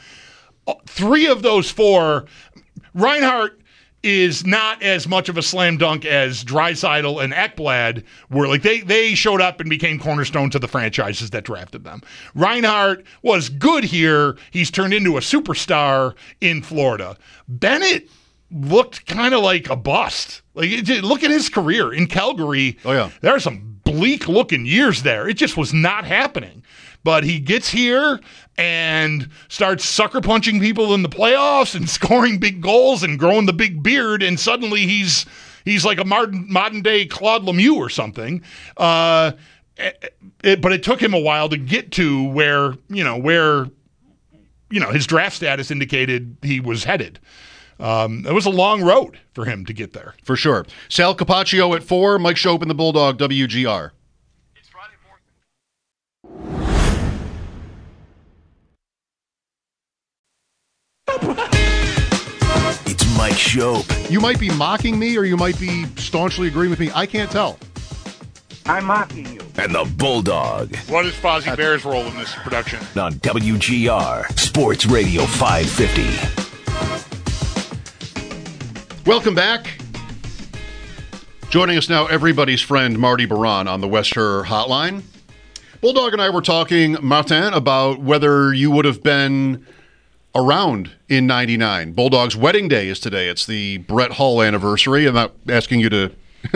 Speaker 10: Three of those four, Reinhart is not as much of a slam dunk as Draisaitl and Ekblad were. Like they they showed up and became cornerstones of the franchises that drafted them. Reinhart was good here. He's turned into a superstar in Florida. Bennett looked kind of like a bust. Like it, look at his career in Calgary.
Speaker 9: Oh yeah,
Speaker 10: there are some bleak looking years there. It just was not happening. But he gets here and starts sucker punching people in the playoffs and scoring big goals and growing the big beard, and suddenly he's he's like a modern modern day Claude Lemieux or something. Uh, it, but it took him a while to get to where you know where you know his draft status indicated he was headed. Um, it was a long road for him to get there.
Speaker 9: For sure. Sal Capaccio at four, Mike Schopp and the Bulldog, W G R.
Speaker 14: It's Friday morning.
Speaker 6: It's Mike Schopp.
Speaker 9: You might be mocking me or you might be staunchly agreeing with me. I can't tell.
Speaker 14: I'm mocking you.
Speaker 6: And the Bulldog.
Speaker 10: What is Fozzie Bear's role in this production?
Speaker 6: On W G R, Sports Radio five fifty.
Speaker 9: Welcome back. Joining us now, everybody's friend Marty Baron on the Wester Hotline. Bulldog and I were talking, Martin, about whether you would have been around in ninety-nine. Bulldog's wedding day is today. It's the Brett Hull anniversary. I'm not asking you to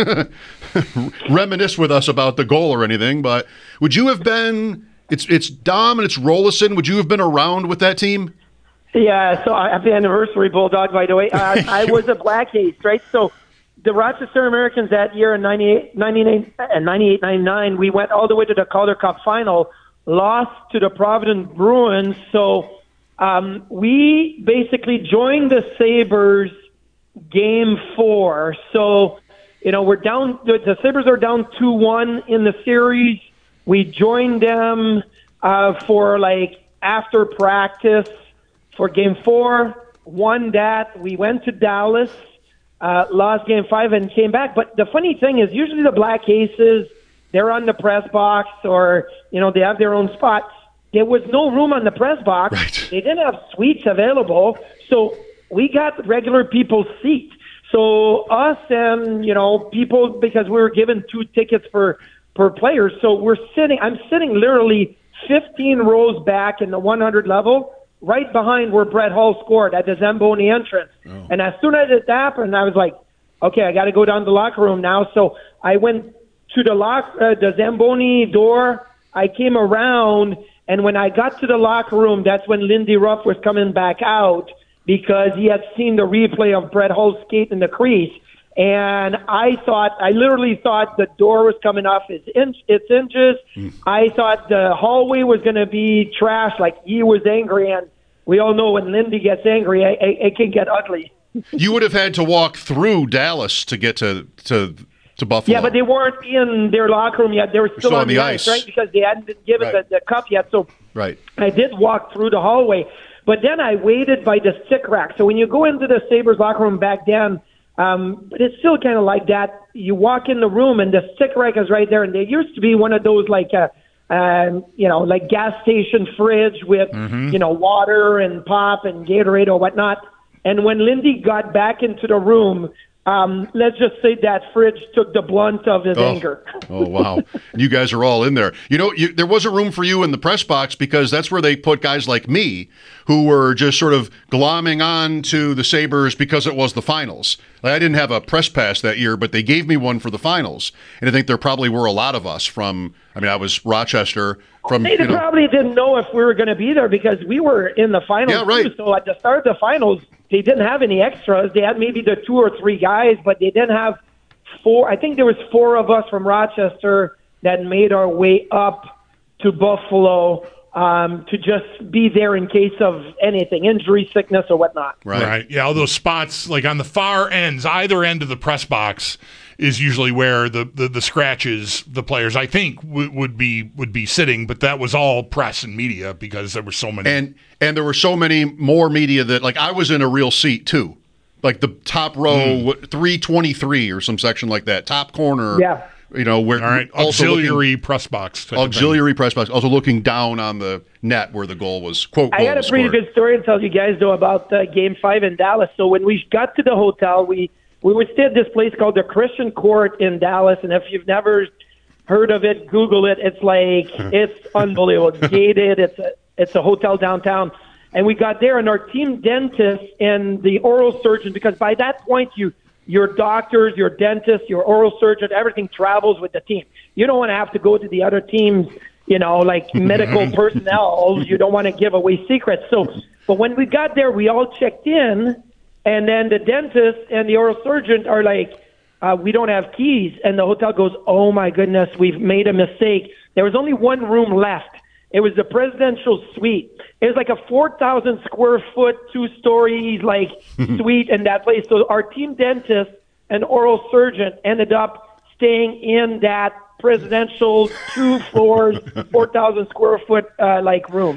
Speaker 9: reminisce with us about the goal or anything, but would you have been, it's it's Dom and it's Rollison, would you have been around with that team?
Speaker 15: Yeah, so happy anniversary, Bulldog, by the way. Uh, I was a Black Ace, right? So the Rochester Americans that year in ninety-eight, ninety-eight, ninety-nine, we went all the way to the Calder Cup final, lost to the Providence Bruins. So um, we basically joined the Sabres game four. So, you know, we're down, the, the Sabres are down two one in the series. We joined them uh, for like after practice. For game four, won that. We went to Dallas, uh, lost game five, and came back. But the funny thing is, usually the Black Aces, they're on the press box or, you know, they have their own spot. There was no room on the press box.
Speaker 9: Right.
Speaker 15: They didn't have suites available. So we got regular people's seats. So us and, you know, people, because we were given two tickets for per player. So we're sitting, I'm sitting literally fifteen rows back in the one hundred level, right behind where Brett Hull scored at the Zamboni entrance. Oh. And as soon as it happened, I was like, okay, I got to go down to the locker room now. So I went to the lock, uh, the Zamboni door. I came around, and when I got to the locker room, that's when Lindy Ruff was coming back out because he had seen the replay of Brett Hull skate in the crease. And I thought, I literally thought the door was coming off its, inch, its inches. Mm. I thought the hallway was going to be trash, like he was angry. And we all know when Lindy gets angry, it, it, it can get ugly.
Speaker 9: You would have had to walk through Dallas to get to, to, to Buffalo.
Speaker 15: Yeah, but they weren't in their locker room yet. They were still, still on, on the ice, ice, right? Because they hadn't been given right. the, the cup yet. So
Speaker 9: right.
Speaker 15: I did walk through the hallway. But then I waited by the stick rack. So when you go into the Sabres locker room back then, Um, but it's still kind of like that. You walk in the room and the stick rack is right there, and there used to be one of those like a, um, you know, like gas station fridge with
Speaker 10: Mm-hmm.
Speaker 15: you know water and pop and Gatorade or whatnot. And when Lindy got back into the room, um, let's just say that fridge took the blunt of his
Speaker 9: Oh.
Speaker 15: anger.
Speaker 9: Oh, wow. You guys are all in there. You know, you, there wasn't room for you in the press box because that's where they put guys like me who were just sort of glomming on to the Sabres because it was the finals. Like, I didn't have a press pass that year, but they gave me one for the finals. And I think there probably were a lot of us from, I mean, I was Rochester. From
Speaker 15: They
Speaker 9: you know,
Speaker 15: probably didn't know if we were going to be there because we were in the finals.
Speaker 9: Yeah, right.
Speaker 15: Too. So at the start of the finals, they didn't have any extras. They had maybe the two or three guys, but they didn't have four. I think there was four of us from Rochester that made our way up to Buffalo um, to just be there in case of anything, injury, sickness, or whatnot.
Speaker 9: Right.
Speaker 10: Right. Yeah, all those spots, like on the far ends, either end of the press box is usually where the, the, the scratches, the players, I think, w- would be would be sitting, but that was all press and media because there were so many.
Speaker 9: And and there were so many more media that, like, I was in a real seat, too. Like the top row,
Speaker 10: Mm.
Speaker 9: three twenty-three or some section like that, top corner.
Speaker 15: Yeah.
Speaker 9: You know, where
Speaker 10: all right,
Speaker 9: also
Speaker 10: auxiliary
Speaker 9: looking,
Speaker 10: press box. type of thing.
Speaker 9: auxiliary press box, also looking down on the net where the goal was, quote,
Speaker 15: I
Speaker 9: goal
Speaker 15: got a
Speaker 9: was
Speaker 15: pretty
Speaker 9: scored.
Speaker 15: good story to tell you guys, though, about uh, Game five in Dallas. So when we got to the hotel, we, we would stay at this place called the Christian Court in Dallas. And if you've never heard of it, Google it. It's like, it's unbelievable. It's gated. It's a, it's a hotel downtown. And we got there, and our team dentist and the oral surgeon, because by that point, you your doctors, your dentist, your oral surgeon, everything travels with the team. You don't want to have to go to the other teams, you know, like medical personnel. You don't want to give away secrets. So, but when we got there, we all checked in, and then the dentist and the oral surgeon are like, uh, we don't have keys. And the hotel goes, oh, my goodness, we've made a mistake. There was only one room left. It was the presidential suite. It was like a four thousand square foot, two stories, like suite in that place. So our team dentist and oral surgeon ended up staying in that presidential two floors, four thousand square foot, uh, like room.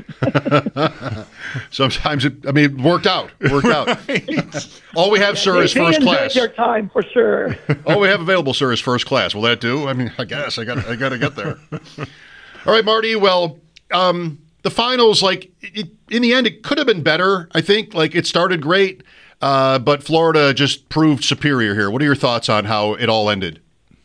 Speaker 9: Sometimes it, I mean, it worked out. It worked out. All we have, sir,
Speaker 15: They-
Speaker 9: is
Speaker 15: they
Speaker 9: first
Speaker 15: enjoyed
Speaker 9: class.
Speaker 15: their time for sure.
Speaker 9: All we have available, sir, is first class. Will that do? I mean, I guess I got I got to get there. All right, Marty. Well, um, the finals, like it, in the end, it could have been better. I think, like it started great, uh, but Florida just proved superior here. What are your thoughts on how it all ended?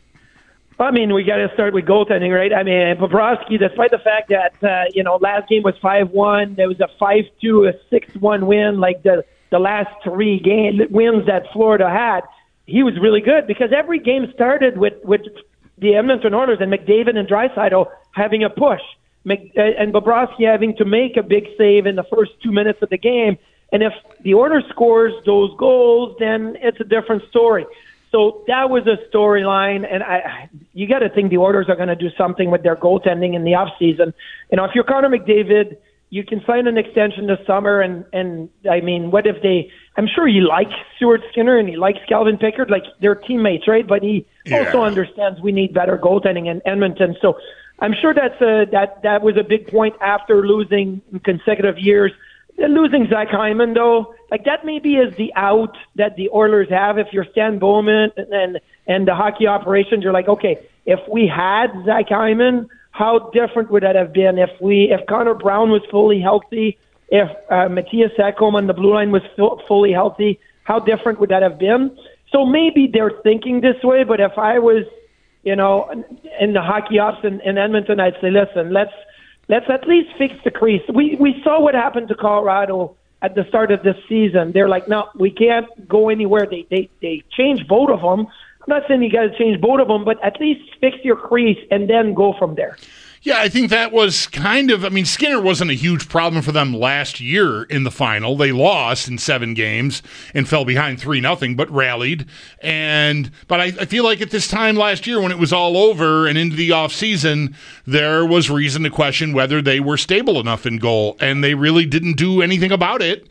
Speaker 15: I mean, we got to start with goaltending, right? I mean, Bobrovsky, despite the fact that, uh, you know, last game was five one, there was a five two, a six one win, like the, the last three game wins that Florida had, he was really good because every game started with, with the Edmonton Oilers and McDavid and Draisaitl having a push, Mc, uh, and Bobrovsky having to make a big save in the first two minutes of the game. And if the Oilers scores those goals, then it's a different story. So that was a storyline, and I, you got to think the Oilers are going to do something with their goaltending in the offseason. You know, if you're Connor McDavid, you can sign an extension this summer, and, and I mean, what if they – I'm sure he likes Stuart Skinner and he likes Calvin Pickard, like they're teammates, right? But he
Speaker 10: Yeah.
Speaker 15: also understands we need better goaltending in Edmonton. So I'm sure that's a, that, that was a big point after losing in consecutive years. Losing Zach Hyman, though, like that maybe is the out that the Oilers have. If you're Stan Bowman and and, and the hockey operations, you're like, okay, if we had Zach Hyman, how different would that have been? If we, if Connor Brown was fully healthy, if uh, Matthias Ekholm on the blue line was fu- fully healthy, how different would that have been? So maybe they're thinking this way, but if I was, you know, in the hockey ops in, in Edmonton, I'd say, listen, let's. Let's at least fix the crease. We we saw what happened to Colorado at the start of this season. They're like, no, we can't go anywhere. They they they changed both of them. I'm not saying you got to change both of them, but at least fix your crease and then go from there.
Speaker 10: Yeah, I think that was kind of, I mean, Skinner wasn't a huge problem for them last year in the final. They lost in seven games and fell behind three nothing, but rallied. And but I, I feel like at this time last year when it was all over and into the offseason, there was reason to question whether they were stable enough in goal, and they really didn't do anything about it.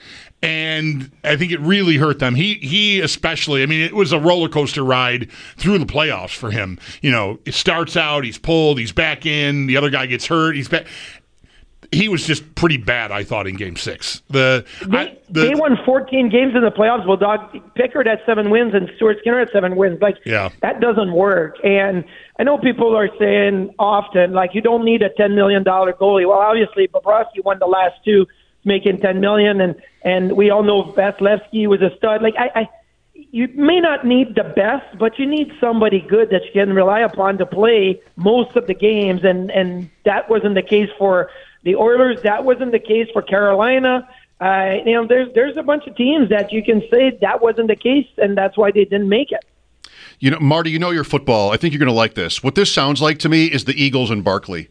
Speaker 10: And I think it really hurt them. He he especially, I mean, it was a roller coaster ride through the playoffs for him. You know, it starts out, he's pulled, he's back in, the other guy gets hurt, he's back. he was just pretty bad, I thought, in Game Six. The
Speaker 15: they,
Speaker 10: I, the,
Speaker 15: they won fourteen games in the playoffs. Well, Dog Pickard had seven wins and Stuart Skinner had seven wins. Like
Speaker 10: yeah.
Speaker 15: that doesn't work. And I know people are saying often, like, you don't need a ten million dollars goalie. Well, obviously, Bobrovsky won the last two, making ten million dollars, and and we all know Vasilevsky was a stud. Like I. I You may not need the best, but you need somebody good that you can rely upon to play most of the games, and, and that wasn't the case for the Oilers. That wasn't the case for Carolina. Uh, you know, there's there's a bunch of teams that you can say that wasn't the case, and that's why they didn't make it.
Speaker 9: You know, Marty, you know your football. I think you're going to like this. What this sounds like to me is the Eagles and Barkley,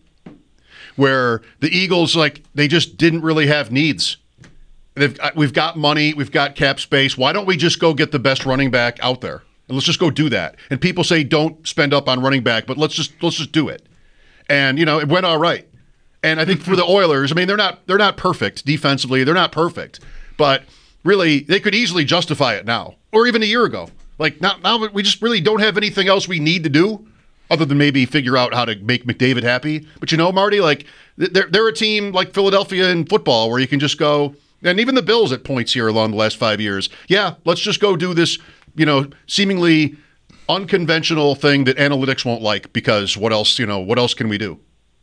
Speaker 9: where the Eagles, like, they just didn't really have needs. They've, we've got money, we've got cap space. Why don't we just go get the best running back out there? And let's just go do that. And people say don't spend up on running back, but let's just let's just do it. And you know, it went all right. And I think for the Oilers, I mean, they're not they're not perfect defensively. They're not perfect, but really they could easily justify it now, or even a year ago. Like now, now we just really don't have anything else we need to do other than maybe figure out how to make McDavid happy. But you know, Marty, like they're they're a team like Philadelphia in football where you can just go. And even the Bills at points here along the last five years. Yeah, let's just go do this, you know, seemingly unconventional thing that analytics won't like because what else, you know, what else can we do?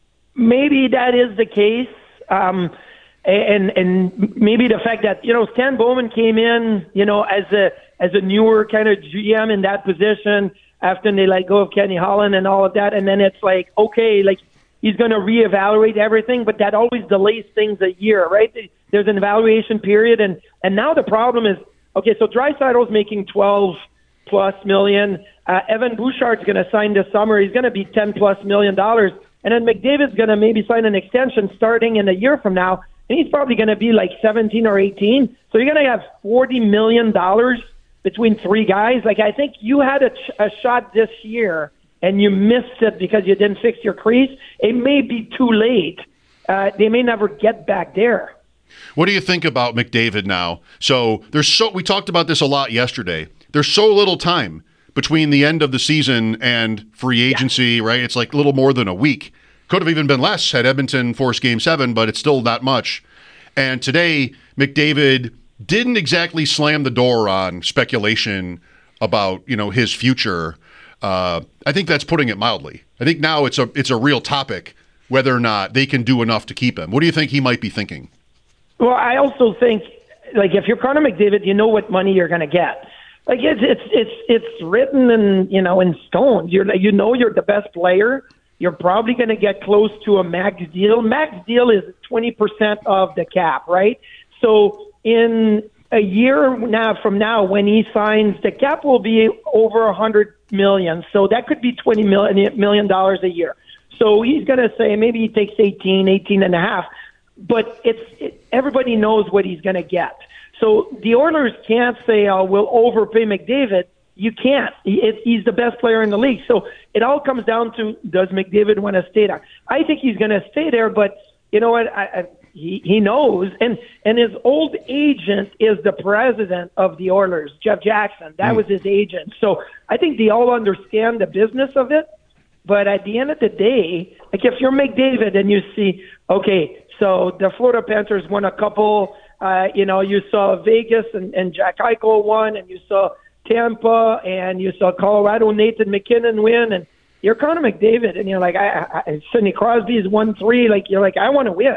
Speaker 15: Maybe that is the case. Um, and and maybe the fact that, you know, Stan Bowman came in, you know, as a as a newer kind of G M in that position after they let go of Kenny Holland and all of that. And then it's like, okay, like he's going to reevaluate everything, but that always delays things a year, right? There's an evaluation period, and, and now the problem is, okay, so Draisaitl's making twelve plus million. Uh, Evan Bouchard's going to sign this summer. He's going to be ten plus million dollars. And then McDavid's going to maybe sign an extension starting in a year from now, and he's probably going to be like seventeen or eighteen. So you're going to have forty million dollars between three guys. Like, I think you had a, ch- a shot this year, and you missed it because you didn't fix your crease. It may be too late. Uh, they may never get back there.
Speaker 9: What do you think about McDavid now? So there's so we talked about this a lot yesterday. There's so little time between the end of the season and free agency, yeah. right? It's like a little more than a week. Could have even been less had Edmonton forced Game Seven, but it's still not much. And today, McDavid didn't exactly slam the door on speculation about, you know, his future. Uh, I think that's putting it mildly. I think now it's a it's a real topic whether or not they can do enough to keep him. What do you think he might be thinking?
Speaker 15: Well, I also think, like, if you're Connor McDavid, you know what money you're going to get. Like, it's it's it's it's written in, you know, in stone. You're you know you're the best player. You're probably going to get close to a max deal. Max deal is twenty percent of the cap, right? So in a year now from now, when he signs, the cap will be over a hundred million. So that could be twenty million dollars a year. So he's going to say maybe he takes eighteen, eighteen and a half. But it's it, everybody knows what he's going to get. So the Oilers can't say, oh, we'll overpay McDavid. You can't. He, it, he's the best player in the league. So it all comes down to, does McDavid want to stay there? I think he's going to stay there, but you know what? I, I, he, he knows. And, and his old agent is the president of the Oilers, Jeff Jackson. That mm. was his agent. So I think they all understand the business of it. But at the end of the day, like if you're McDavid and you see, okay, so the Florida Panthers won a couple. Uh, you know, you saw Vegas and, and Jack Eichel won, and you saw Tampa, and you saw Colorado, Nathan McKinnon win, and you're Connor McDavid, and you're like, I, I, Sidney Crosby's won three. Like, you're like, I want to win.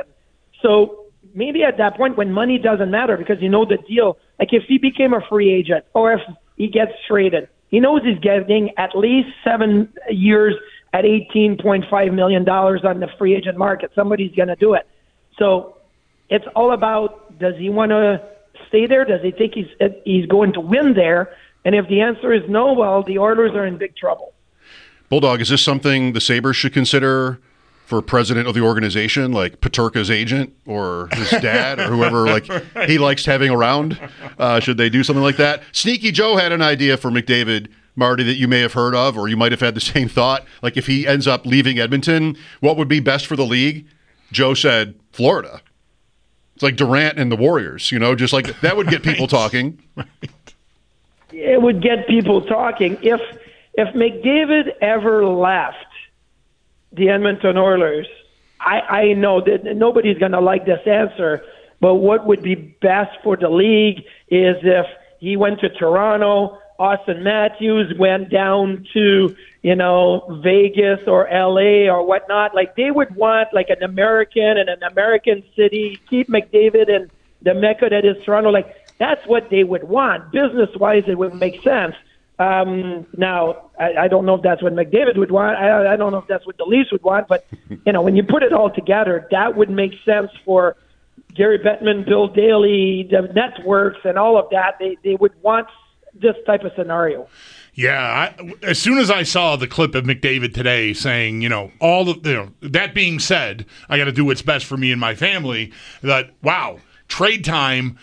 Speaker 15: So maybe at that point when money doesn't matter because you know the deal, like if he became a free agent or if he gets traded, he knows he's getting at least seven years at eighteen point five million dollars on the free agent market. Somebody's going to do it. So it's all about, does he want to stay there? Does he think he's he's going to win there? And if the answer is no, well, the Oilers are in big trouble.
Speaker 9: Bulldog, is this something the Sabres should consider for president of the organization, like Peterka's agent or his dad or whoever like he likes having around? Uh, should they do something like that? Sneaky Joe had an idea for McDavid, Marty, that you may have heard of, or you might have had the same thought. Like if he ends up leaving Edmonton, what would be best for the league? Joe said Florida. It's like Durant and the Warriors, you know, just like that would get people talking.
Speaker 15: It would get people talking. If if McDavid ever left the Edmonton Oilers, I, I know that nobody's going to like this answer, but what would be best for the league is if he went to Toronto, Austin Matthews went down to, you know, Vegas or L A or whatnot. Like, they would want, like, an American in an American city, keep McDavid in the mecca that is Toronto. Like, that's what they would want. Business-wise, it would make sense. Um, now, I, I don't know if that's what McDavid would want. I, I don't know if that's what the Leafs would want. But, you know, when you put it all together, that would make sense for Gary Bettman, Bill Daly, the networks, and all of that. They they would want this type of scenario.
Speaker 10: Yeah, I, as soon as I saw the clip of McDavid today saying, you know, all the, you know, that being said, I got to do what's best for me and my family. That wow, trade time.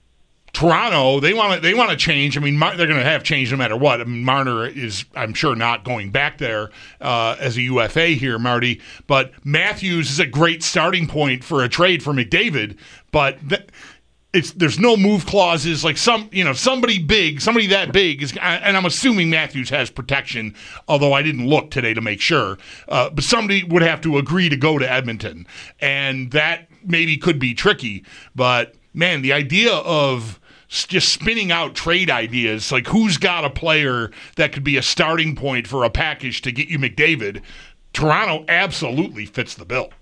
Speaker 10: Toronto, they want to they want to change. I mean, Mar- they're going to have change no matter what. I mean, Marner is, I'm sure, not going back there uh, as a U F A here, Marty. But Matthews is a great starting point for a trade for McDavid. But th- it's there's no move clauses. Like some, you know, somebody big, somebody that big is, and I'm assuming Matthews has protection. Although I didn't look today to make sure. Uh, but somebody would have to agree to go to Edmonton, and that maybe could be tricky. But man, the idea of just spinning out trade ideas, like who's got a player that could be a starting point for a package to get you McDavid, Toronto absolutely fits the bill.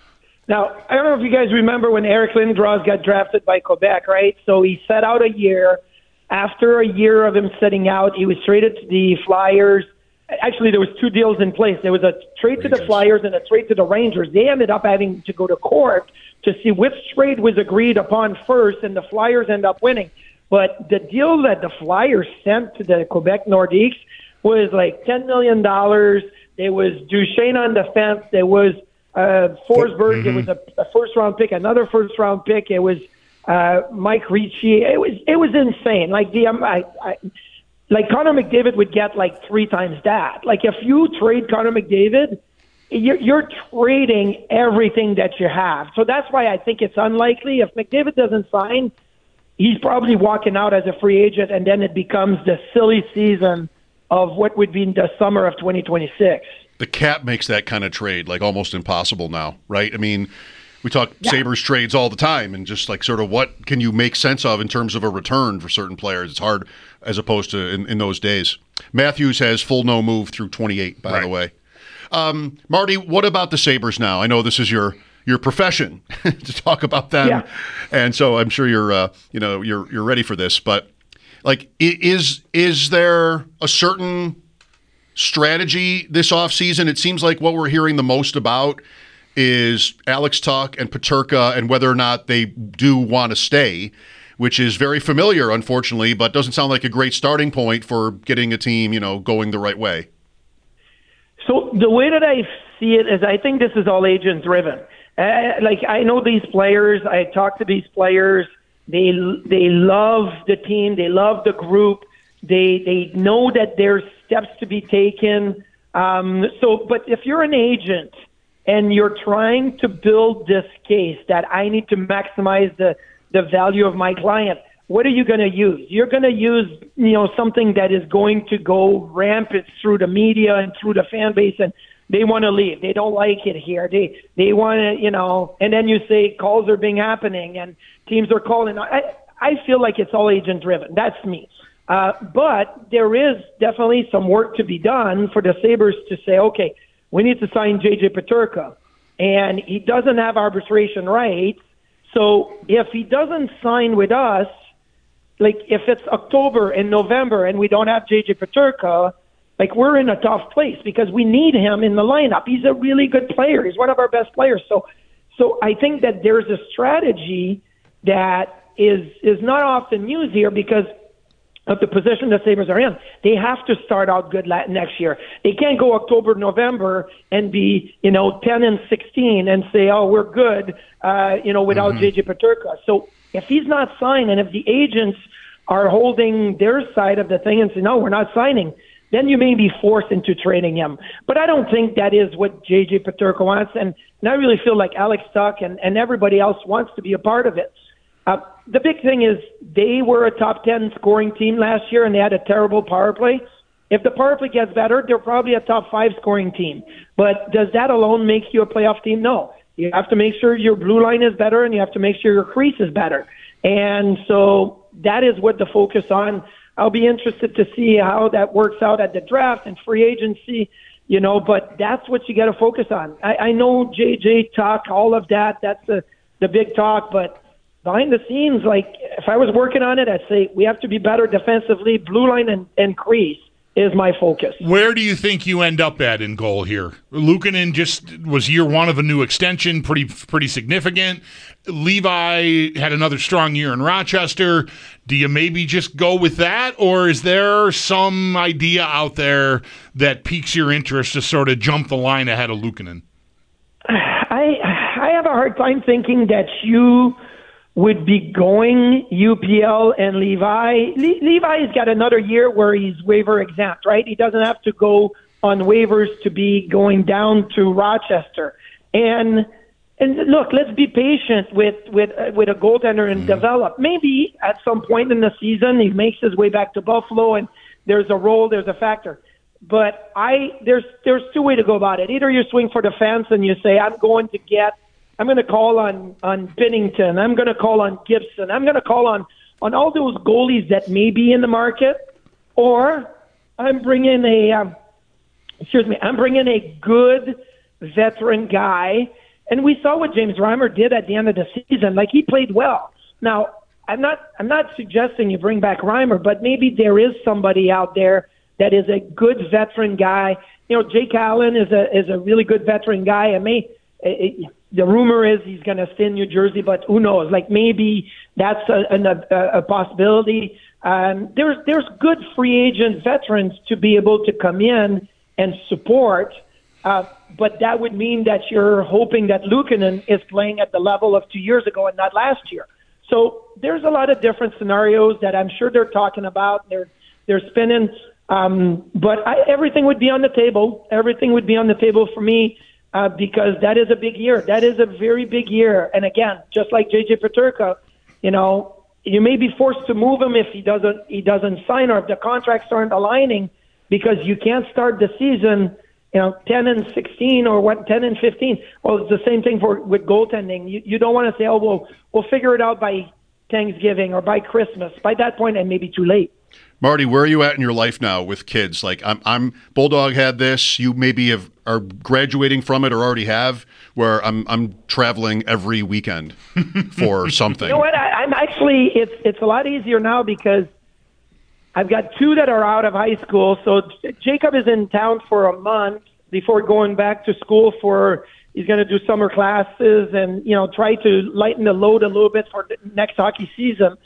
Speaker 15: Now, I don't know if you guys remember when Eric Lindros got drafted by Quebec, right? So he sat out a year. After a year of him sitting out, he was traded to the Flyers. Actually, there was two deals in place. There was a trade Rangers. to the Flyers and a trade to the Rangers. They ended up having to go to court to see which trade was agreed upon first, and the Flyers end up winning. But the deal that the Flyers sent to the Quebec Nordiques was like ten million dollars. There was Duchesne on defense. There was uh, Forsberg. Mm-hmm. There was a, a first-round pick, another first-round pick. It was uh, Mike Ricci. It was it was insane. Like the um, I, I, like Connor McDavid would get like three times that. Like if you trade Connor McDavid, You're, you're trading everything that you have. So that's why I think it's unlikely. If McDavid doesn't sign, he's probably walking out as a free agent, and then it becomes the silly season of what would be the summer of twenty twenty-six.
Speaker 9: The cap makes that kind of trade like almost impossible now, right? I mean, we talk yeah. Sabres trades all the time, and just like sort of what can you make sense of in terms of a return for certain players? It's hard as opposed to in, in those days. Matthews has full no move through twenty-eight, by right. the way. Um, Marty, what about the Sabres now? I know this is your your profession to talk about them, yeah. and so I'm sure you're uh, you know you're you're ready for this. But like, is is there a certain strategy this offseason? It seems like what we're hearing the most about is Alex Tuch and Peterka and whether or not they do want to stay, which is very familiar, unfortunately, but doesn't sound like a great starting point for getting a team, you know, going the right way.
Speaker 15: So the way that I see it is I think this is all agent driven. Uh, like I know these players, I talk to these players, they they love the team, they love the group, they they know that there's steps to be taken. Um, so, but if you're an agent and you're trying to build this case that I need to maximize the, the value of my client, what are you going to use? You're going to use, you know, something that is going to go rampant through the media and through the fan base, and they want to leave. They don't like it here. They they want to, you know, and then you say calls are being happening and teams are calling. I, I feel like it's all agent driven. That's me. Uh, but there is definitely some work to be done for the Sabres to say, okay, we need to sign J J Peterka, and he doesn't have arbitration rights. So if he doesn't sign with us, like if it's October and November and we don't have J J Peterka, like we're in a tough place because we need him in the lineup. He's a really good player. He's one of our best players. So, so I think that there's a strategy that is is not often used here because of the position the Sabres are in. They have to start out good next year. They can't go October, November and be, you know, ten and sixteen and say, oh, we're good, uh, you know, without mm-hmm. J J Peterka. So if he's not signed and if the agents are holding their side of the thing and say, no, we're not signing, then you may be forced into trading him. But I don't think that is what J J Peterka wants. And, and I really feel like Alex Tuch and, and everybody else wants to be a part of it. Uh, the big thing is they were a top ten scoring team last year, and they had a terrible power play. If the power play gets better, they're probably a top five scoring team. But does that alone make you a playoff team? No. You have to make sure your blue line is better, and you have to make sure your crease is better. And so that is what the focus on. I'll be interested to see how that works out at the draft and free agency, you know, but that's what you got to focus on. I, I know J J talk, all of that. That's the, the big talk, but behind the scenes, like if I was working on it, I'd say we have to be better defensively. Blue line and, and crease is my focus.
Speaker 10: Where do you think you end up at in goal here? Luukkonen just was year one of a new extension, pretty pretty significant. Levi had another strong year in Rochester. Do you maybe just go with that, or is there some idea out there that piques your interest to sort of jump the line ahead of Luukkonen?
Speaker 15: I I have a hard time thinking that you would be going U P L and Levi. Le- Levi's got another year where he's waiver exempt, right? He doesn't have to go on waivers to be going down to Rochester. And and look, let's be patient with with uh, with a goaltender and mm. develop. Maybe at some point in the season he makes his way back to Buffalo, and there's a role, there's a factor. But I there's there's two ways to go about it. Either you swing for the fence and you say, I'm going to get I'm going to call on, on Binnington. I'm going to call on Gibson. I'm going to call on, on all those goalies that may be in the market. Or I'm bringing a, um, excuse me, I'm bringing a good veteran guy. And we saw what James Reimer did at the end of the season. Like, he played well. Now, I'm not, I'm not suggesting you bring back Reimer, but maybe there is somebody out there that is a good veteran guy. You know, Jake Allen is a, is a really good veteran guy. I may, it, the rumor is he's going to stay in New Jersey, but who knows? Like, maybe that's a, a, a possibility. Um, there's there's good free agent veterans to be able to come in and support, uh, but that would mean that you're hoping that Luukkonen is playing at the level of two years ago and not last year. So there's a lot of different scenarios that I'm sure they're talking about. They're they're spinning, um, but I, everything would be on the table. Everything would be on the table for me. Uh, because that is a big year. That is a very big year. And again, just like J J Peterka, you know, you may be forced to move him if he doesn't he doesn't sign, or if the contracts aren't aligning, because you can't start the season, you know, ten and sixteen or what, ten and fifteen. Well, it's the same thing for with goaltending. You you don't want to say, oh, well, we'll figure it out by Thanksgiving or by Christmas. By that point, it may be too late.
Speaker 9: Marty, where are you at in your life now with kids? Like, I'm, I'm Bulldog had this. You maybe have are graduating from it or already have. Where I'm, I'm traveling every weekend for something.
Speaker 15: You know what? I, I'm actually it's it's a lot easier now because I've got two that are out of high school. So Jacob is in town for a month before going back to school for. He's going to do summer classes and you know try to lighten the load a little bit for the next hockey season.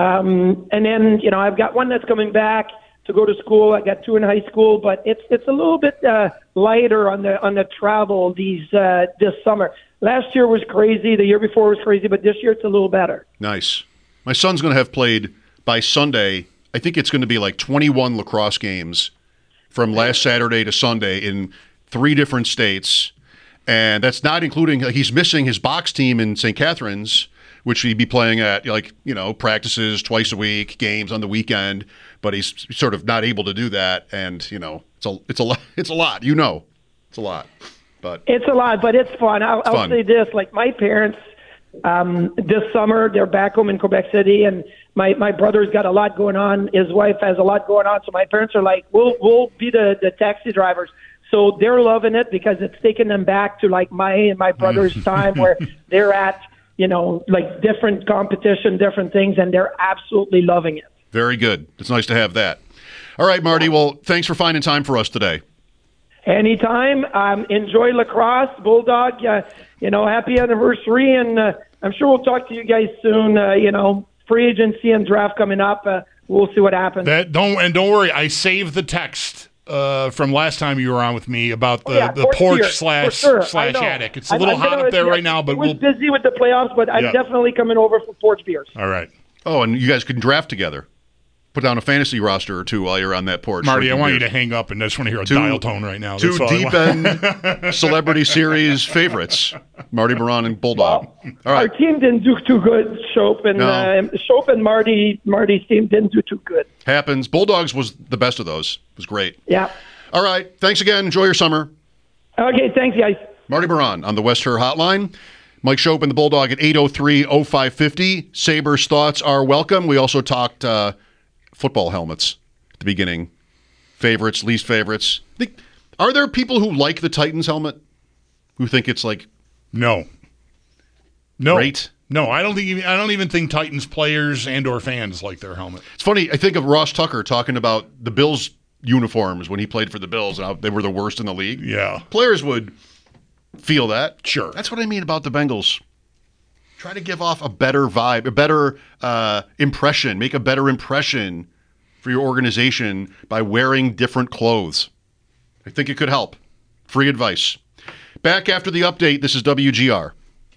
Speaker 15: Um, and then, you know, I've got one that's coming back to go to school. I got two in high school, but it's it's a little bit uh, lighter on the on the travel these uh, this summer. Last year was crazy. The year before was crazy, but this year it's a little better.
Speaker 9: Nice. My son's going to have played by Sunday. I think it's going to be like twenty-one lacrosse games from last Saturday to Sunday in three different states, and that's not including he's missing his box team in Saint Catharines, which he'd be playing at, like, you know, practices twice a week, games on the weekend, but he's sort of not able to do that. And, you know, it's a, it's a lot, it's a lot, you know, it's a lot, but
Speaker 15: it's a lot, but it's fun. I'll,
Speaker 9: it's
Speaker 15: I'll
Speaker 9: fun.
Speaker 15: say this, like my parents, um, this summer, they're back home in Quebec City, and my, my brother's got a lot going on. His wife has a lot going on. So my parents are like, we'll, we'll be the, the taxi drivers. So they're loving it because it's taking them back to like my and my brother's time where they're at, you know, like different competition, different things, and they're absolutely loving it.
Speaker 9: Very good. It's nice to have that. All right, Marty. Well, thanks for finding time for us today.
Speaker 15: Anytime. Um, enjoy lacrosse, Bulldog. Uh, you know, happy anniversary, and uh, I'm sure we'll talk to you guys soon. Uh, you know, free agency and draft coming up. Uh, we'll see what happens.
Speaker 10: That don't and don't worry. I saved the text. Uh, from last time you were on with me about the, oh, yeah, the porch beer, slash sure. slash attic. It's a little I'm, I'm hot gonna, up there yeah, right now, but
Speaker 15: we're
Speaker 10: we'll
Speaker 15: busy with the playoffs. But I'm yeah. definitely coming over for porch beers.
Speaker 10: All right.
Speaker 9: Oh, and you guys can draft together. Put down a fantasy roster or two while you're on that porch.
Speaker 10: Marty, I want beers. you to hang up and I just want to hear a two, dial tone right now.
Speaker 9: Two deep end Celebrity Series favorites, Marty Biron and Bulldog.
Speaker 15: Well,
Speaker 9: all right.
Speaker 15: Our team didn't do too good, Shope and no. uh, Shope and Marty. Marty's team didn't do too good.
Speaker 9: Happens. Bulldogs was the best of those. It was great.
Speaker 15: Yeah.
Speaker 9: All right. Thanks again. Enjoy your summer.
Speaker 15: Okay. Thanks, guys.
Speaker 9: Marty Baron on the West Her Hotline. Mike Schopp and the Bulldog at eight oh three oh five fifty. Sabres thoughts are welcome. We also talked uh, football helmets at the beginning. Favorites, least favorites. Think, are there people who like the Titans helmet? Who think it's like
Speaker 10: no, no,
Speaker 9: great?
Speaker 10: No, I don't think. Even, I don't even think Titans players and or fans like their helmet.
Speaker 9: It's funny. I think of Ross Tucker talking about the Bills uniforms when he played for the Bills and how they were the worst in the league.
Speaker 10: Yeah,
Speaker 9: players would feel that.
Speaker 10: Sure,
Speaker 9: that's what I mean about the Bengals. Try to give off a better vibe, a better uh, impression, make a better impression for your organization by wearing different clothes. I think it could help. Free advice. Back after the update, this is W G R.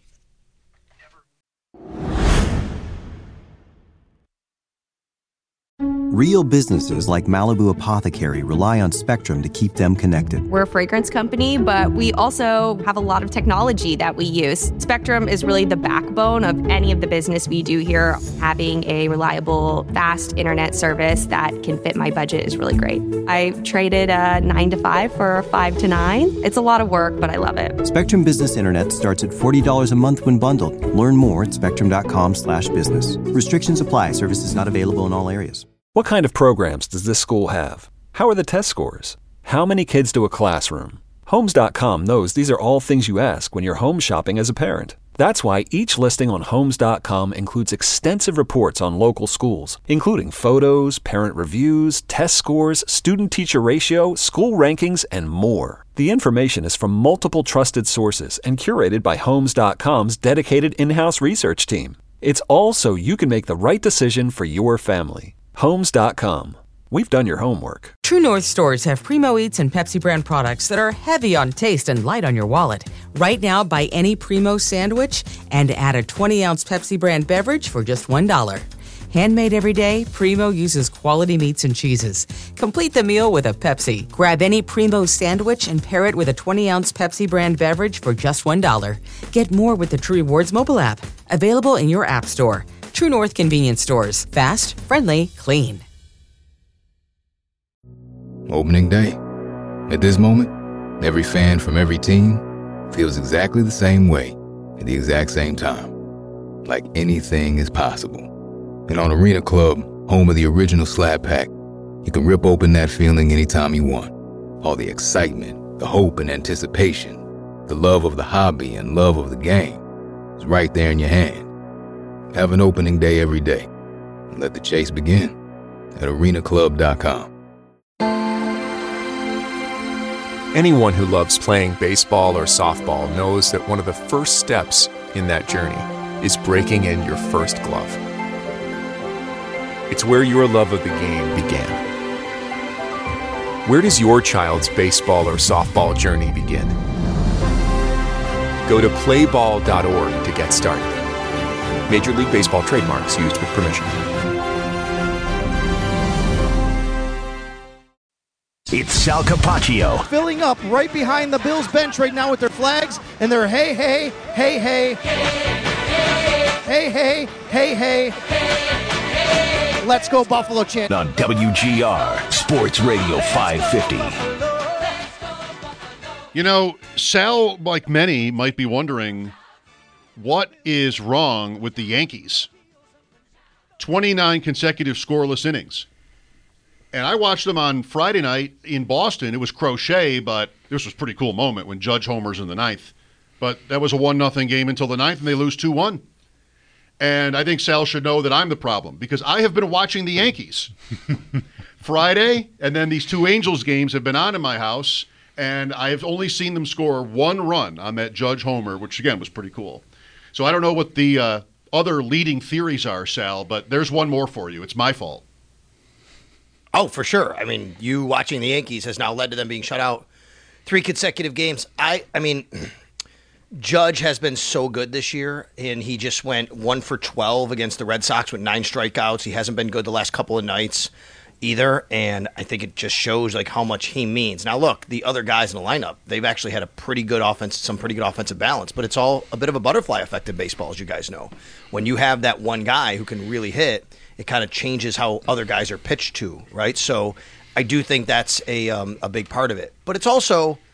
Speaker 1: Real businesses like Malibu Apothecary rely on Spectrum to keep them connected.
Speaker 16: We're a fragrance company, but we also have a lot of technology that we use. Spectrum is really the backbone of any of the business we do here. Having a reliable, fast internet service that can fit my budget is really great. I traded a nine to five for a five to nine. It's a lot of work, but I love it.
Speaker 1: Spectrum Business Internet starts at forty dollars a month when bundled. Learn more at spectrum.com slash business. Restrictions apply. Services not available in all areas.
Speaker 3: What kind of programs does this school have? How are the test scores? How many kids do a classroom? Homes dot com knows these are all things you ask when you're home shopping as a parent. That's why each listing on Homes dot com includes extensive reports on local schools, including photos, parent reviews, test scores, student-teacher ratio, school rankings, and more. The information is from multiple trusted sources and curated by Homes dot com's dedicated in-house research team. It's all so you can make the right decision for your family. Homes dot com. We've done your homework.
Speaker 4: True North stores have Primo Eats and Pepsi brand products that are heavy on taste and light on your wallet. Right now, buy any Primo sandwich and add a twenty-ounce Pepsi brand beverage for just one dollar. Handmade every day, Primo uses quality meats and cheeses. Complete the meal with a Pepsi. Grab any Primo sandwich and pair it with a twenty-ounce Pepsi brand beverage for just one dollar. Get more with the True Rewards mobile app. Available in your app store. True North convenience stores. Fast, friendly, clean.
Speaker 5: Opening day. At this moment, every fan from every team feels exactly the same way at the exact same time. Like anything is possible. And on Arena Club, home of the original Slab Pack, you can rip open that feeling anytime you want. All the excitement, the hope and anticipation, the love of the hobby and love of the game is right there in your hand. Have an opening day every day. And let the chase begin at arena club dot com.
Speaker 17: Anyone who loves playing baseball or softball knows that one of the first steps in that journey is breaking in your first glove. It's where your love of the game began. Where does your child's baseball or softball journey begin? Go to play ball dot org to get started. Major League Baseball trademarks used with permission.
Speaker 6: It's Sal Capaccio.
Speaker 18: Filling up right behind the Bills bench right now with their flags and their hey, hey, hey, hey, hey, hey, hey, hey, let's go Buffalo chant.
Speaker 6: On W G R, Sports Radio five fifty.
Speaker 9: You know, Sal, like many, might be wondering, what is wrong with the Yankees? twenty-nine consecutive scoreless innings. And I watched them on Friday night in Boston. It was crochet, but this was a pretty cool moment when Judge homers in the ninth. But that was a one nothing game until the ninth, and they lose two one. And I think Sal should know that I'm the problem, because I have been watching the Yankees. Friday, and then these two Angels games have been on in my house, and I have only seen them score one run on that Judge homer, which, again, was pretty cool. So I don't know what the uh, other leading theories are, Sal, but there's one more for you. It's my fault.
Speaker 19: Oh, for sure. I mean, you watching the Yankees has now led to them being shut out three consecutive games. I, I mean, Judge has been so good this year, and he just went one for twelve against the Red Sox with nine strikeouts. He hasn't been good the last couple of nights either, and I think it just shows like how much he means. Now, look, the other guys in the lineup, they've actually had a pretty good offense, some pretty good offensive balance, but it's all a bit of a butterfly effect in baseball, as you guys know. When you have that one guy who can really hit, it kind of changes how other guys are pitched to, right? So I do think that's a um, a big part of it. But it's also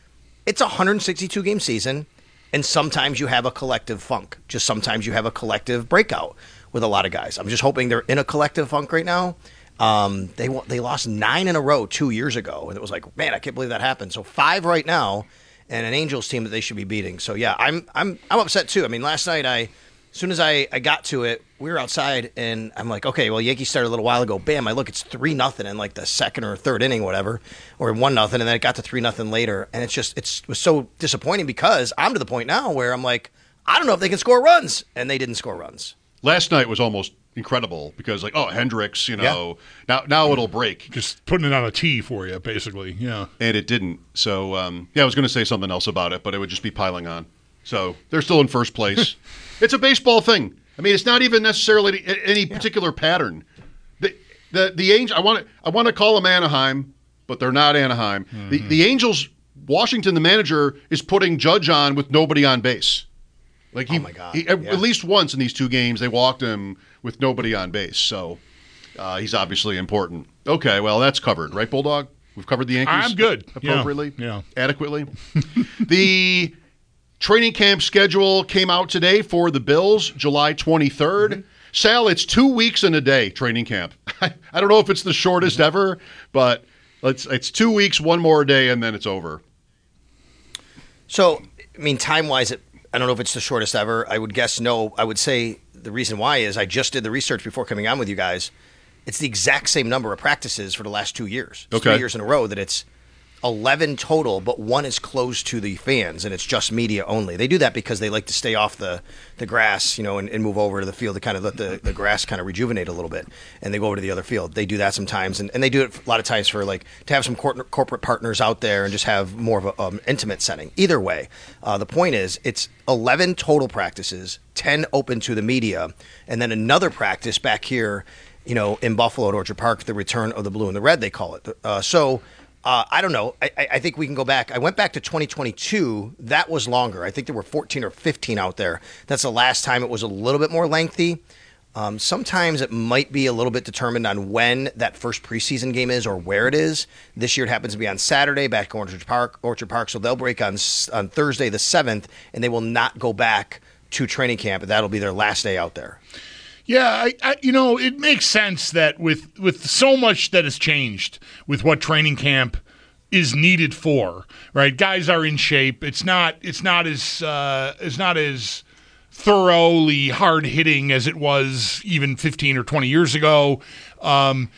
Speaker 19: it's a one hundred sixty-two game season, and sometimes you have a collective funk. Just sometimes you have a collective breakout with a lot of guys. I'm just hoping they're in a collective funk right now. Um, they they lost nine in a row two years ago, and it was like, man, I can't believe that happened. So five right now, and an Angels team that they should be beating. So yeah, I'm I'm I'm upset too. I mean, last night I, as soon as I, I got to it, we were outside, and I'm like, okay, well, Yankees started a little while ago. Bam, I look, it's three nothing in like the second or third inning, whatever, or one nothing, and then it got to three nothing later, and it's just it's it was so disappointing because I'm to the point now where I'm like, I don't know if they can score runs, and they didn't score runs.
Speaker 9: Last night was almost incredible because, like, oh, Hendricks, you know, yeah. now now it'll break.
Speaker 10: Just putting it on a tee for you, basically, yeah.
Speaker 9: And it didn't. So, um, yeah, I was going to say something else about it, but it would just be piling on. So they're still in first place. It's a baseball thing. I mean, it's not even necessarily any particular yeah. pattern. The the the Angels, I want to I want to call them Anaheim, but they're not Anaheim. Mm-hmm. The the Angels, Washington, the manager, is putting Judge on with nobody on base. Like he,
Speaker 19: oh my God.
Speaker 9: he
Speaker 19: yeah.
Speaker 9: at least once in these two games, they walked him with nobody on base. So uh, he's obviously important. Okay, well, that's covered, right, Bulldog? We've covered the Yankees
Speaker 10: I'm good.
Speaker 9: appropriately,
Speaker 10: yeah. yeah.
Speaker 9: adequately. The training camp schedule came out today for the Bills, July twenty-third. Mm-hmm. Sal, it's two weeks and a day, training camp. I, I don't know if it's the shortest mm-hmm. ever, but it's, it's two weeks, one more day, and then it's over.
Speaker 19: So, I mean, time-wise, it I don't know if it's the shortest ever. I would guess no. I would say the reason why is I just did the research before coming on with you guys. It's the exact same number of practices for the last two years. It's
Speaker 9: okay.
Speaker 19: Three years in a row that it's eleven total, but one is closed to the fans, and it's just media only. They do that because they like to stay off the, the grass, you know, and, and move over to the field to kind of let the, the grass kind of rejuvenate a little bit, and they go over to the other field. They do that sometimes, and, and they do it a lot of times for, like, to have some cor- corporate partners out there and just have more of an um, intimate setting. Either way, uh, the point is it's eleven total practices, ten open to the media, and then another practice back here, you know, in Buffalo at Orchard Park, the return of the blue and the red, they call it. Uh, so... Uh, I don't know. I, I think we can go back. I went back to twenty twenty-two. That was longer. I think there were fourteen or fifteen out there. That's the last time it was a little bit more lengthy. Um, sometimes it might be a little bit determined on when that first preseason game is or where it is. This year it happens to be on Saturday back at Orchard Park. Orchard Park. So they'll break on on Thursday the seventh, and they will not go back to training camp. That'll be their last day out there.
Speaker 10: Yeah, I, I, you know, it makes sense that with with so much that has changed with what training camp is needed for, right? Guys are in shape. It's not it's not as uh, it's not as thoroughly hard hitting as it was even fifteen or twenty years ago. Um,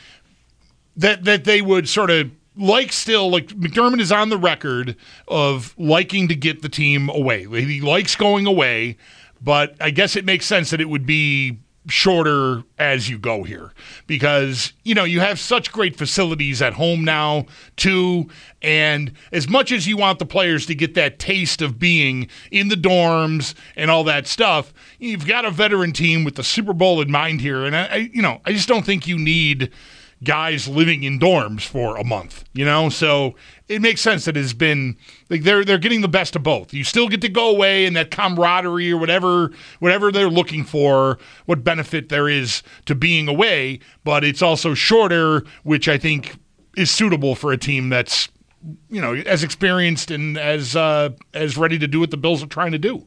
Speaker 10: that that they would sort of like still like McDermott is on the record of liking to get the team away. He likes going away, but I guess it makes sense that it would be shorter as you go here because, you know, you have such great facilities at home now too, and as much as you want the players to get that taste of being in the dorms and all that stuff, you've got a veteran team with the Super Bowl in mind here, and I, I you know, I just don't think you need guys living in dorms for a month, you know? So it makes sense that it's been like they're they're getting the best of both. You still get to go away and that camaraderie or whatever whatever they're looking for, what benefit there is to being away, but it's also shorter, which I think is suitable for a team that's, you know, as experienced and as uh, as ready to do what the Bills are trying to do.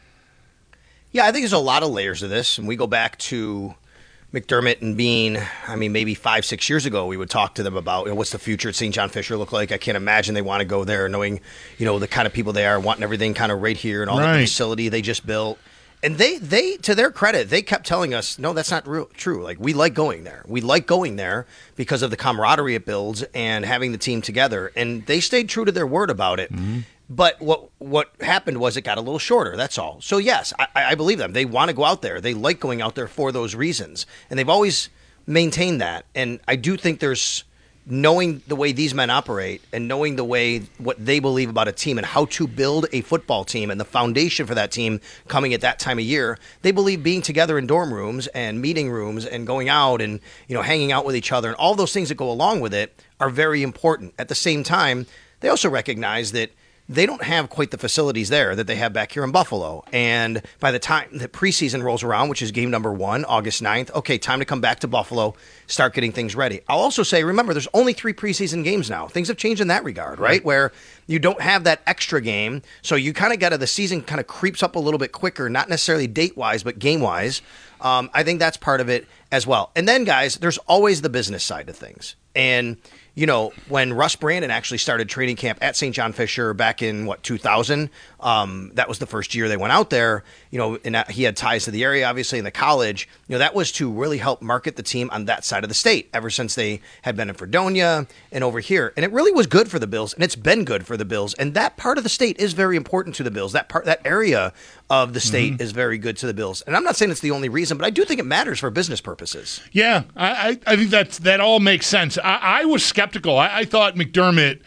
Speaker 19: Yeah, I think there's a lot of layers of this, and we go back to McDermott and Bean, I mean, maybe five, six years ago, we would talk to them about, you know, what's the future at Saint John Fisher look like? I can't imagine they want to go there knowing, you know, the kind of people they are, wanting everything kind of right here and all right. The facility they just built. And they, they, to their credit, they kept telling us, no, that's not real, true. Like, we like going there. We like going there because of the camaraderie it builds and having the team together. And they stayed true to their word about it. Mm-hmm. But what what happened was it got a little shorter, that's all. So, yes, I, I believe them. They want to go out there. They like going out there for those reasons. And they've always maintained that. And I do think there's knowing the way these men operate and knowing the way what they believe about a team and how to build a football team and the foundation for that team coming at that time of year. They believe being together in dorm rooms and meeting rooms and going out and, you know, hanging out with each other and all those things that go along with it are very important. At the same time, they also recognize that they don't have quite the facilities there that they have back here in Buffalo. And by the time the preseason rolls around, which is game number one, August ninth, okay, time to come back to Buffalo, start getting things ready. I'll also say, remember, there's only three preseason games now. Things have changed in that regard, right? right. Where you don't have that extra game. So you kind of got to, the season kind of creeps up a little bit quicker, not necessarily date-wise, but game-wise. Um, I think that's part of it as well. And then, guys, there's always the business side of things. And you know, when Russ Brandon actually started training camp at Saint John Fisher back in, what, two thousand, um, that was the first year they went out there, you know, and he had ties to the area, obviously, in the college. You know, that was to really help market the team on that side of the state ever since they had been in Fredonia and over here. And it really was good for the Bills, and it's been good for the Bills. And that part of the state is very important to the Bills. That part, that area of the state mm-hmm. is very good to the Bills. And I'm not saying it's the only reason, but I do think it matters for business purposes.
Speaker 10: Yeah, I, I think that's, that all makes sense. I, I was skeptical. I, I thought McDermott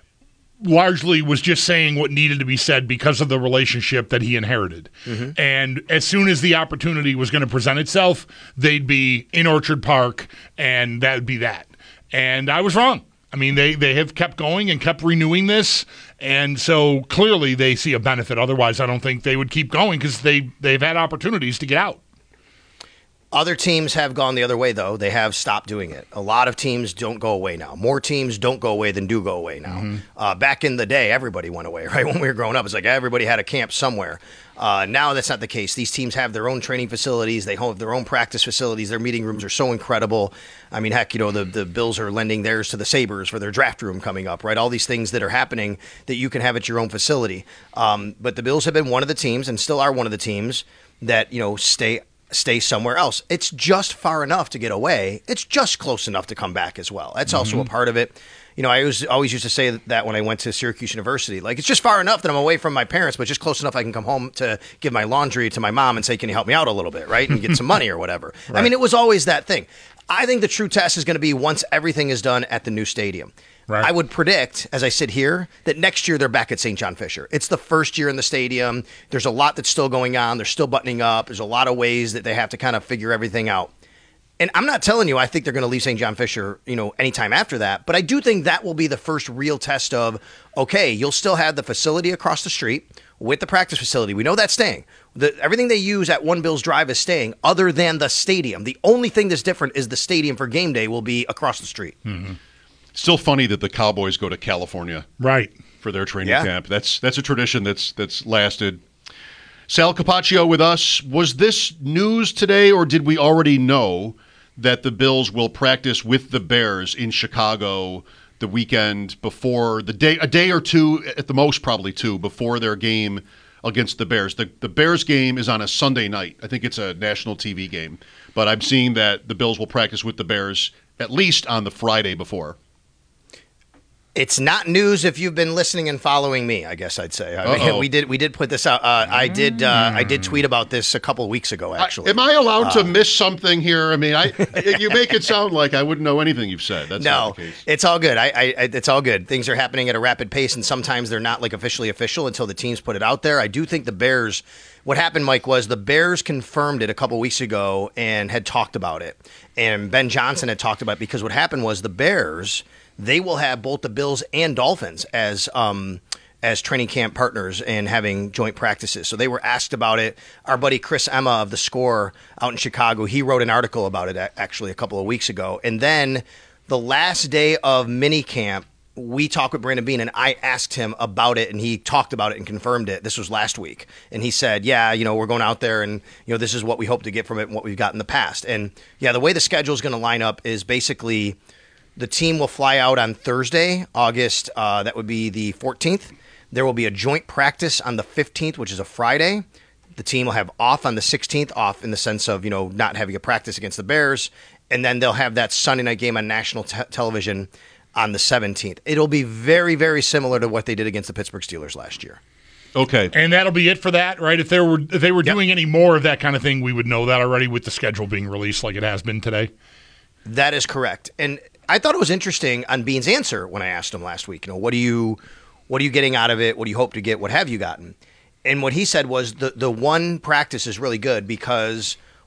Speaker 10: largely was just saying what needed to be said because of the relationship that he inherited. Mm-hmm. And as soon as the opportunity was going to present itself, they'd be in Orchard Park, and that would be that. And I was wrong. I mean, they, they have kept going and kept renewing this, and so clearly they see a benefit. Otherwise, I don't think they would keep going because they, they've had opportunities to get out.
Speaker 19: Other teams have gone the other way, though. They have stopped doing it. A lot of teams don't go away now. More teams don't go away than do go away now. Mm-hmm. Uh, back in the day, everybody went away, right? When we were growing up, it's like everybody had a camp somewhere. Uh, now that's not the case. These teams have their own training facilities. They have their own practice facilities. Their meeting rooms are so incredible. I mean, heck, you know, the, the Bills are lending theirs to the Sabres for their draft room coming up, right? All these things that are happening that you can have at your own facility. Um, but the Bills have been one of the teams, and still are one of the teams, that, you know, stay stay somewhere else. It's just far enough to get away. It's just close enough to come back as well. That's mm-hmm. also a part of it. You know, I always, always used to say that when I went to Syracuse University. Like, it's just far enough that I'm away from my parents, but just close enough I can come home to give my laundry to my mom and say, can you help me out a little bit, right? And get some money or whatever. Right. I mean, it was always that thing. I think the true test is going to be once everything is done at the new stadium. Right. I would predict, as I sit here, that next year they're back at Saint John Fisher. It's the first year in the stadium. There's a lot that's still going on. They're still buttoning up. There's a lot of ways that they have to kind of figure everything out. And I'm not telling you I think they're going to leave Saint John Fisher, you know, anytime after that. But I do think that will be the first real test of, okay, you'll still have the facility across the street with the practice facility. We know that's staying. The, everything they use at One Bills Drive is staying, other than the stadium. The only thing that's different is the stadium for game day will be across the street.
Speaker 9: Mm-hmm. Still funny that the Cowboys go to California,
Speaker 10: right,
Speaker 9: for their training
Speaker 19: yeah.
Speaker 9: camp. That's that's a tradition that's that's lasted. Sal Capaccio with us. Was this news today, or did we already know that the Bills will practice with the Bears in Chicago the weekend before the day, a day or two at the most, probably two, before their game against the Bears? The the Bears game is on a Sunday night. I think it's a national T V game, but I'm seeing that the Bills will practice with the Bears at least on the Friday before.
Speaker 19: It's not news if you've been listening and following me, I guess I'd say. I mean, we did we did put this out. Uh, I did uh, I did tweet about this a couple of weeks ago, actually.
Speaker 9: I, am I allowed
Speaker 19: uh,
Speaker 9: to miss something here? I mean, I you make it sound like I wouldn't know anything you've said. That's
Speaker 19: no,
Speaker 9: not the case.
Speaker 19: It's all good. I, I it's all good. Things are happening at a rapid pace, and sometimes they're not like officially official until the teams put it out there. I do think the Bears. What happened, Mike, was the Bears confirmed it a couple weeks ago and had talked about it, and Ben Johnson had talked about it because what happened was the Bears. They will have both the Bills and Dolphins as um, as training camp partners and having joint practices. So they were asked about it. Our buddy Chris Emma of The Score out in Chicago, he wrote an article about it actually a couple of weeks ago. And then the last day of minicamp, we talked with Brandon Beane, and I asked him about it, and he talked about it and confirmed it. This was last week. And he said, yeah, you know, we're going out there, and, you know, this is what we hope to get from it and what we've got in the past. And, yeah, the way the schedule is going to line up is basically – the team will fly out on Thursday, August, uh, that would be the fourteenth. There will be a joint practice on the fifteenth, which is a Friday. The team will have off on the sixteenth, off in the sense of, you know, not having a practice against the Bears. And then they'll have that Sunday night game on national te- television on the seventeenth. It'll be very, very similar to what they did against the Pittsburgh Steelers last year.
Speaker 9: Okay.
Speaker 10: And that'll be it for that, right? If, there were, if they were yep. doing any more of that kind of thing, we would know that already with the schedule being released like it has been today.
Speaker 19: That is correct. And I thought it was interesting on Bean's answer when I asked him last week, you know, what do you, what are you getting out of it? What do you hope to get? What have you gotten? And what he said was the, the one practice is really good because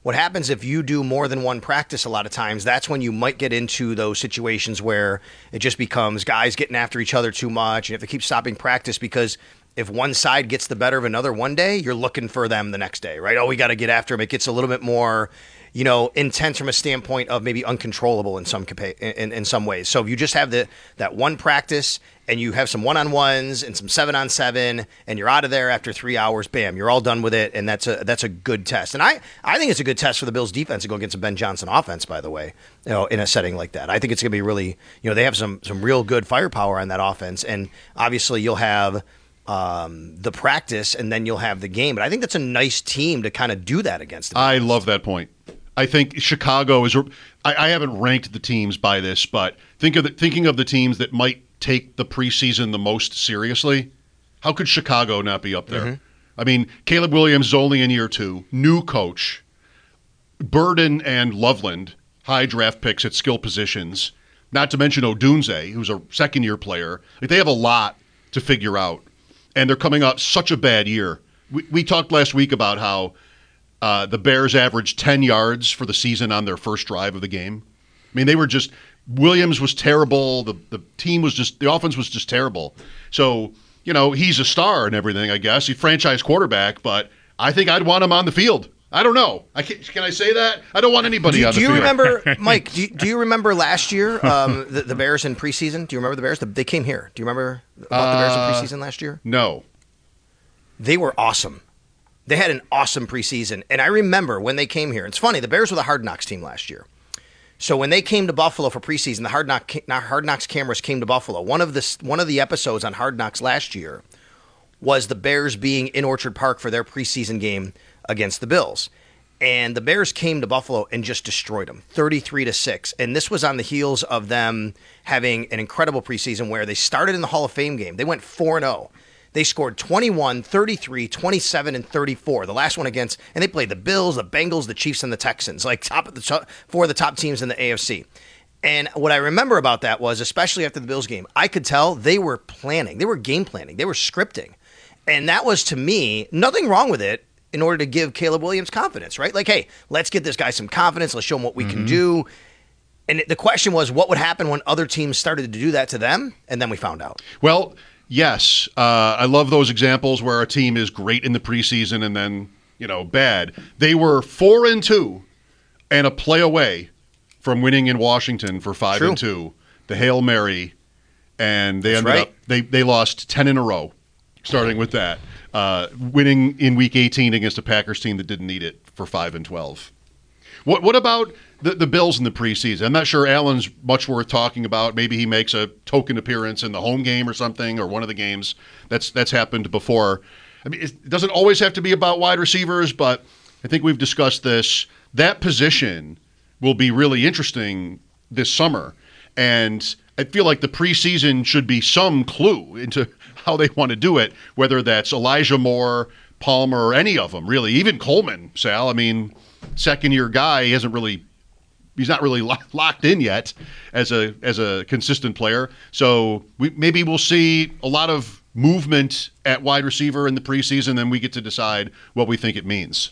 Speaker 19: what happens if you do more than one practice a lot of times, that's when you might get into those situations where it just becomes guys getting after each other too much. You have to keep stopping practice because if one side gets the better of another one day, you're looking for them the next day, right? Oh, we got to get after them. It gets a little bit more, you know, intense from a standpoint of maybe uncontrollable in some capa- in, in some ways. So if you just have the that one practice and you have some one-on-ones and some seven-on-seven and you're out of there after three hours, bam, you're all done with it, and that's a that's a good test. And I, I think it's a good test for the Bills' defense to go against a Ben Johnson offense, by the way, you know, in a setting like that. I think it's going to be really, you know, they have some some real good firepower on that offense, and obviously you'll have um, the practice and then you'll have the game. But I think that's a nice team to kind of do that against. The
Speaker 9: I love that point. I think Chicago is. I, I haven't ranked the teams by this, but think of the, thinking of the teams that might take the preseason the most seriously. How could Chicago not be up there? Mm-hmm. I mean, Caleb Williams is only in year two, new coach, Burden and Loveland, high draft picks at skill positions. Not to mention Odunze, who's a second-year player. Like, they have a lot to figure out, and they're coming up such a bad year. We, we talked last week about how uh, the Bears averaged ten yards for the season on their first drive of the game. I mean, they were just Williams was terrible. The the team was just the offense was just terrible. So, you know, he's a star and everything, I guess. He's franchise quarterback, but I think I'd want him on the field. I don't know. I can, can I say that? I don't want anybody
Speaker 19: do,
Speaker 9: on the
Speaker 19: do
Speaker 9: field.
Speaker 19: Do you remember, Mike, do you, do you remember last year, um, the, the Bears in preseason? Do you remember the Bears? The, they came here. Do you remember about the Bears in preseason last year?
Speaker 9: No.
Speaker 19: They were awesome. They had an awesome preseason. And I remember when they came here. It's funny, the Bears were the Hard Knocks team last year. So when they came to Buffalo for preseason, the Hard, Knock, Hard Knocks cameras came to Buffalo. One of the one of the episodes on Hard Knocks last year was the Bears being in Orchard Park for their preseason game against the Bills. And the Bears came to Buffalo and just destroyed them, thirty-three to six. And this was on the heels of them having an incredible preseason where they started in the Hall of Fame game. They went four and oh. They scored twenty-one, thirty-three, twenty-seven, and thirty-four. The last one against, and they played the Bills, the Bengals, the Chiefs, and the Texans, like top of the top, four of the top teams in the A F C. And what I remember about that was, especially after the Bills game, I could tell they were planning. They were game planning. They were scripting. And that was, to me, nothing wrong with it in order to give Caleb Williams confidence, right? Like, hey, let's get this guy some confidence. Let's show him what we mm-hmm. can do. And the question was, what would happen when other teams started to do that to them? And then we found out.
Speaker 9: Well, yes. Uh, I love those examples where a team is great in the preseason and then, you know, bad. They were four and two and a play away from winning in Washington for five True. and two. The Hail Mary, and they
Speaker 19: That's
Speaker 9: ended
Speaker 19: right.
Speaker 9: up they they lost ten in a row, starting with that. Uh, winning in week eighteen against a Packers team that didn't need it for five and twelve. What what about the, the Bills in the preseason? I'm not sure Allen's much worth talking about. Maybe he makes a token appearance in the home game or something, or one of the games that's that's happened before. I mean, it doesn't always have to be about wide receivers, but I think we've discussed this. That position will be really interesting this summer, and I feel like the preseason should be some clue into how they want to do it, whether that's Elijah Moore, Palmer, or any of them, really. Even Coleman, Sal. I mean, second-year guy, he hasn't really he's not really lo- locked in yet as a as a consistent player. So we, maybe we'll see a lot of movement at wide receiver in the preseason, then we get to decide what we think it means.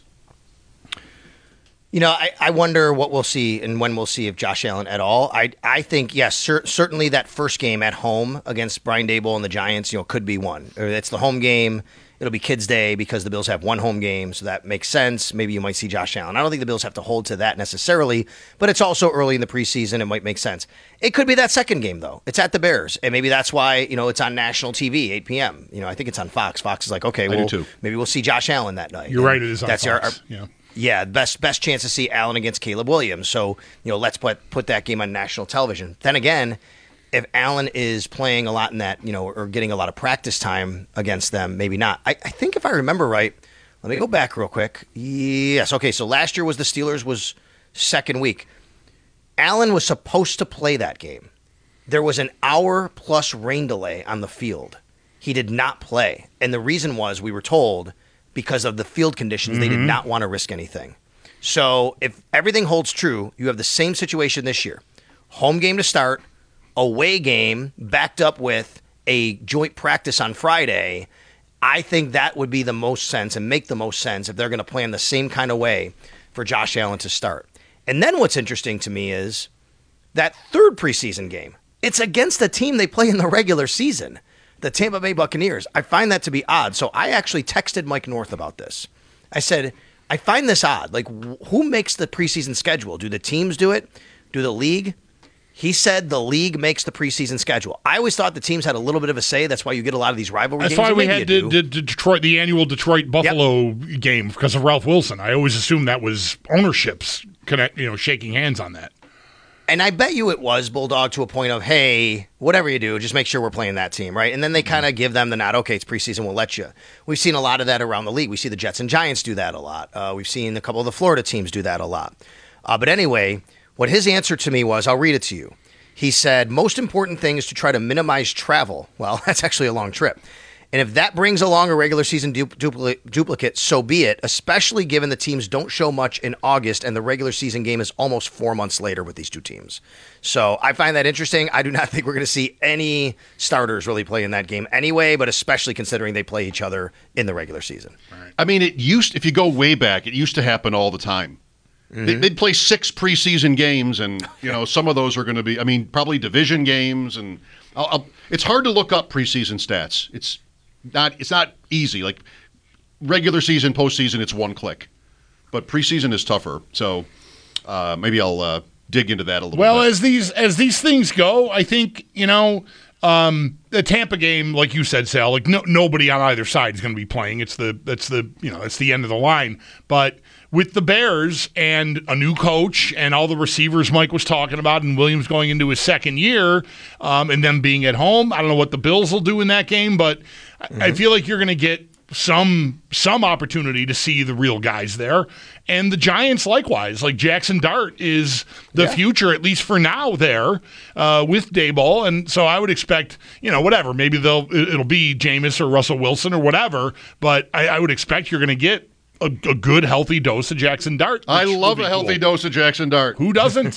Speaker 19: You know, I, I wonder what we'll see and when we'll see if Josh Allen at all. I I think, yes, cer- certainly that first game at home against Brian Daboll and the Giants, you know, could be one. Or it's the home game. It'll be Kids Day because the Bills have one home game, so that makes sense. Maybe you might see Josh Allen. I don't think the Bills have to hold to that necessarily, but it's also early in the preseason. It might make sense. It could be that second game, though. It's at the Bears, and maybe that's why, you know, it's on national T V, eight p.m. You know, I think it's on Fox. Fox is like, okay, well, maybe we'll see Josh Allen that night.
Speaker 10: You're
Speaker 19: and
Speaker 10: right, it is on
Speaker 19: that's
Speaker 10: Fox.
Speaker 19: Our, our,
Speaker 10: yeah.
Speaker 19: Yeah, best best chance to see Allen against Caleb Williams. So, you know, let's put put that game on national television. Then again, if Allen is playing a lot in that, you know, or getting a lot of practice time against them, maybe not. I, I think if I remember right, let me go back real quick. Yes, okay, so last year was the Steelers was second week. Allen was supposed to play that game. There was an hour plus rain delay on the field. He did not play. And the reason was, we were told, because of the field conditions, mm-hmm. they did not want to risk anything. So if everything holds true, you have the same situation this year. Home game to start, away game backed up with a joint practice on Friday. I think that would be the most sense and make the most sense if they're going to play in the same kind of way for Josh Allen to start. And then what's interesting to me is that third preseason game. It's against the team they play in the regular season, the Tampa Bay Buccaneers. I find that to be odd. So I actually texted Mike North about this. I said, I find this odd. Like, who makes the preseason schedule? Do the teams do it? Do the league? He said the league makes the preseason schedule. I always thought the teams had a little bit of a say. That's why you get a lot of these rivalry
Speaker 10: That's
Speaker 19: games.
Speaker 10: That's why we
Speaker 19: Maybe
Speaker 10: had the, the Detroit, the annual Detroit Buffalo yep. game because of Ralph Wilson. I always assumed that was ownership's connect, you know, shaking hands on that.
Speaker 19: And I bet you it was, Bulldog, to a point of, hey, whatever you do, just make sure we're playing that team, right? And then they kind of give them the nod, okay, it's preseason, we'll let you. We've seen a lot of that around the league. We see the Jets and Giants do that a lot. Uh, we've seen a couple of the Florida teams do that a lot. Uh, but anyway, what his answer to me was, I'll read it to you. He said, most important thing is to try to minimize travel. Well, that's actually a long trip. And if that brings along a regular season du- dupli- duplicate, so be it, especially given the teams don't show much in August and the regular season game is almost four months later with these two teams. So I find that interesting. I do not think we're going to see any starters really play in that game anyway, but especially considering they play each other in the regular season.
Speaker 9: Right. I mean, it used, if you go way back, it used to happen all the time. Mm-hmm. They'd play six preseason games, and you know some of those are going to be, I mean, probably division games, and I'll, I'll, it's hard to look up preseason stats. It's not, it's not easy. Like regular season, postseason, it's one click, but preseason is tougher. So uh, maybe I'll uh, dig into that a little.
Speaker 10: Well,
Speaker 9: bit.
Speaker 10: as these as these things go, I think you know um, the Tampa game, like you said, Sal. Like no, nobody on either side is going to be playing. It's the that's the you know it's the end of the line, but. With the Bears and a new coach and all the receivers Mike was talking about and Williams going into his second year um, and them being at home, I don't know what the Bills will do in that game, but mm-hmm. I feel like you're going to get some some opportunity to see the real guys there. And the Giants likewise. Like Jackson Dart is the yeah. future, at least for now, there uh, with Daboll. And so I would expect, you know, whatever. Maybe they'll it'll be Jameis or Russell Wilson or whatever, but I, I would expect you're going to get A, a good, healthy dose of Jackson Dart.
Speaker 9: I love a healthy cool. dose of Jackson Dart.
Speaker 10: Who doesn't?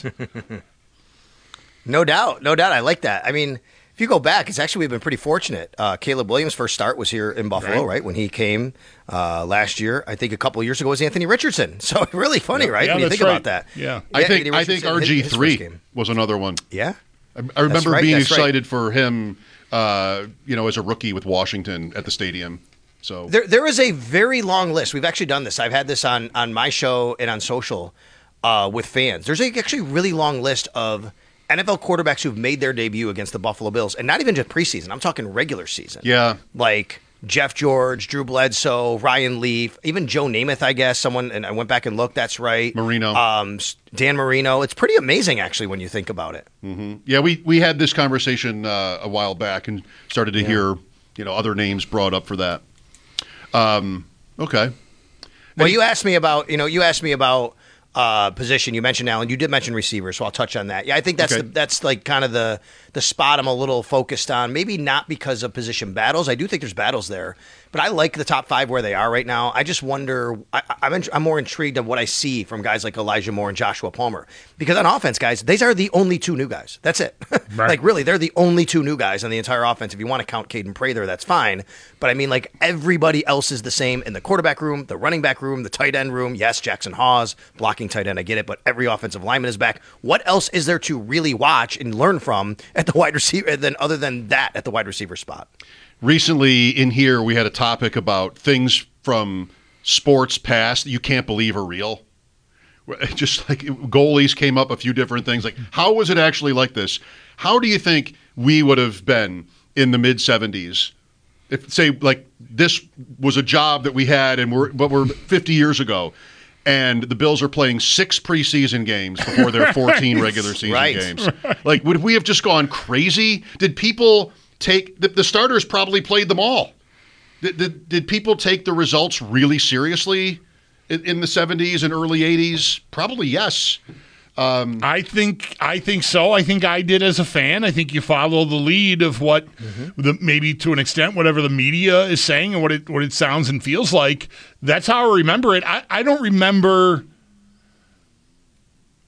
Speaker 19: No doubt. No doubt. I like that. I mean, if you go back, it's actually we've been pretty fortunate. Uh, Caleb Williams' first start was here in Buffalo, right? right? When he came uh, last year. I think a couple of years ago was Anthony Richardson. So really funny,
Speaker 10: yeah.
Speaker 19: right?
Speaker 10: Yeah,
Speaker 19: when you think
Speaker 10: right.
Speaker 19: about that.
Speaker 10: Yeah.
Speaker 9: I yeah, think I think R G three was another one.
Speaker 19: Yeah.
Speaker 9: I, I remember
Speaker 19: right,
Speaker 9: being excited
Speaker 19: right.
Speaker 9: for him, uh, you know, as a rookie with Washington at the stadium. So
Speaker 19: there, there is a very long list. We've actually done this. I've had this on, on my show and on social uh, with fans. There's a, actually a really long list of N F L quarterbacks who've made their debut against the Buffalo Bills, and not even just preseason. I'm talking regular season.
Speaker 9: Yeah,
Speaker 19: like Jeff George, Drew Bledsoe, Ryan Leaf, even Joe Namath. I guess someone. And I went back and looked. That's right,
Speaker 9: Marino,
Speaker 19: um, Dan Marino. It's pretty amazing, actually, when you think about it.
Speaker 9: Mm-hmm. Yeah, we we had this conversation uh, a while back and started to
Speaker 19: yeah.
Speaker 9: hear you know other names brought up for that. Um, okay.
Speaker 19: Well, you asked me about, you know, you asked me about uh, position. You mentioned Allen. You did mention receiver, so I'll touch on that. Yeah, I think that's
Speaker 9: okay.
Speaker 19: the, that's like kind of the the spot I'm a little focused on. Maybe not because of position battles. I do think there's battles there, but I like the top five where they are right now. I just wonder. I, I'm in, I'm more intrigued of what I see from guys like Elijah Moore and Joshua Palmer, because on offense, guys, these are the only two new guys. That's it.
Speaker 10: Right.
Speaker 19: Like really, they're the only two new guys on the entire offense. If you want to count Caden Prather, that's fine. But I mean, like everybody else is the same in the quarterback room, the running back room, the tight end room. Yes, Jackson Hawes blocking tight end. I get it, but every offensive lineman is back. What else is there to really watch and learn from at the wide receiver? Than other than that at the wide receiver spot.
Speaker 9: Recently in here, we had a topic about things from sports past that you can't believe are real. Just like goalies came up, a few different things. Like, how was it actually like this? How do you think we would have been in the mid seventies if, say, like this was a job that we had and we're but we're fifty years ago, and the Bills are playing six preseason games before their fourteen regular season
Speaker 19: right.
Speaker 9: games? Like, would we have just gone crazy? Did people take the, the starters? Probably played them all. Did, did, did people take the results really seriously in, in the seventies and early eighties? Probably yes. Um,
Speaker 10: I think I think so. I think I did as a fan. I think you follow the lead of what mm-hmm. the maybe to an extent whatever the media is saying and what it what it sounds and feels like. That's how I remember it. I, I don't remember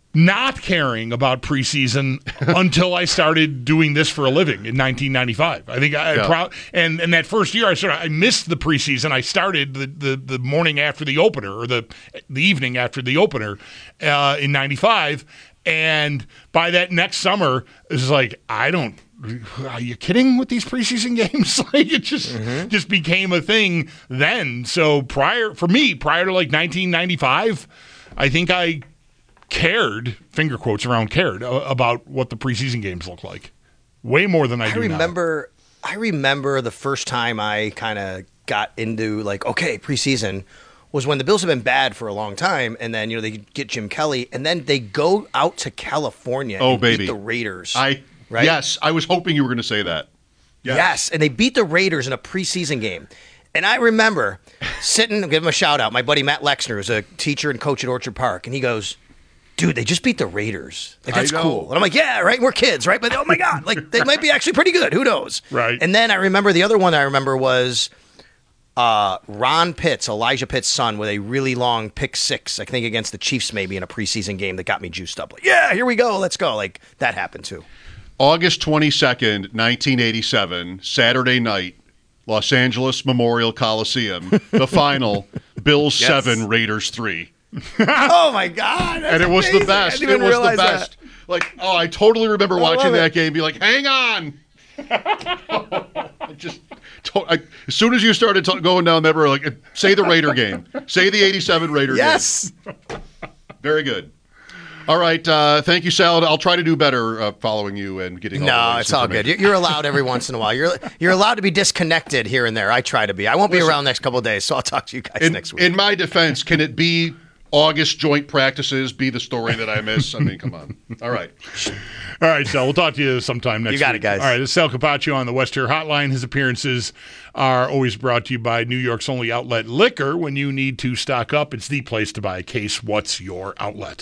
Speaker 10: not caring about preseason until I started doing this for a living in nineteen ninety-five. I think I
Speaker 9: Yeah.
Speaker 10: proud and and that first year I sort of I missed the preseason. I started the the, the morning after the opener or the the evening after the opener uh, in ninety-five, and by that next summer it was like I don't. Are you kidding with these preseason games? Like it just
Speaker 19: Mm-hmm.
Speaker 10: just became a thing then. So prior for me, prior to like nineteen ninety-five, I think I cared, finger quotes around cared, uh, about what the preseason games look like. Way more than I,
Speaker 19: I
Speaker 10: do now.
Speaker 19: remember. I remember the first time I kind of got into like, okay, preseason was when the Bills have been bad for a long time, and then you know they get Jim Kelly, and then they go out to California.
Speaker 9: Oh,
Speaker 19: and
Speaker 9: baby.
Speaker 19: beat the Raiders.
Speaker 9: I
Speaker 19: right?
Speaker 9: Yes, I was hoping you were going to say that.
Speaker 19: Yes. and they beat the Raiders in a preseason game. And I remember sitting, give him a shout out, my buddy Matt Lexner, who's a teacher and coach at Orchard Park, and he goes, dude, they just beat the Raiders. Like, that's
Speaker 9: I know.
Speaker 19: cool. And I'm like, yeah, right, we're kids, right? But oh my God, like they might be actually pretty good. Who knows?
Speaker 10: Right.
Speaker 19: And then I remember the other one I remember was uh, Ron Pitts, Elijah Pitts' son, with a really long pick six, I think against the Chiefs maybe in a preseason game that got me juiced up. Like, yeah, here we go, let's go. Like that happened too.
Speaker 9: August twenty-second, nineteen eighty-seven, Saturday night, Los Angeles Memorial Coliseum, the final, Bills
Speaker 19: Yes.
Speaker 9: seven, Raiders three.
Speaker 19: Oh my God.
Speaker 9: And it was
Speaker 19: amazing.
Speaker 9: the best.
Speaker 19: I
Speaker 9: It
Speaker 19: didn't even
Speaker 9: was the
Speaker 19: realize
Speaker 9: best. Like, oh, I totally remember
Speaker 19: I
Speaker 9: watching
Speaker 19: love
Speaker 9: that
Speaker 19: it.
Speaker 9: game and be like, hang on. I just, to, I, as soon as you started t- going down that road, like, say the Raider game. Say the eighty-seven Raider
Speaker 19: Yes.
Speaker 9: game. Very good. All right. Uh, thank you, Salad. I'll try to do better uh, following you and getting all the
Speaker 19: No,
Speaker 9: latest
Speaker 19: it's all good.
Speaker 9: information.
Speaker 19: You're you're allowed every once in a while. You're you're allowed to be disconnected here and there. I try to be. I won't be
Speaker 9: Listen,
Speaker 19: around next couple of days, so I'll talk to you guys
Speaker 9: In,
Speaker 19: next week.
Speaker 9: in my defense, can it be August joint practices be the story that I miss? I mean, come on. All right.
Speaker 10: All right, so we'll talk to you sometime next
Speaker 19: You got
Speaker 10: week.
Speaker 19: it, guys.
Speaker 10: All right, this is Sal Capaccio on the West Tier Hotline. His appearances are always brought to you by New York's only outlet liquor. When you need to stock up, it's the place to buy a case. What's your outlet?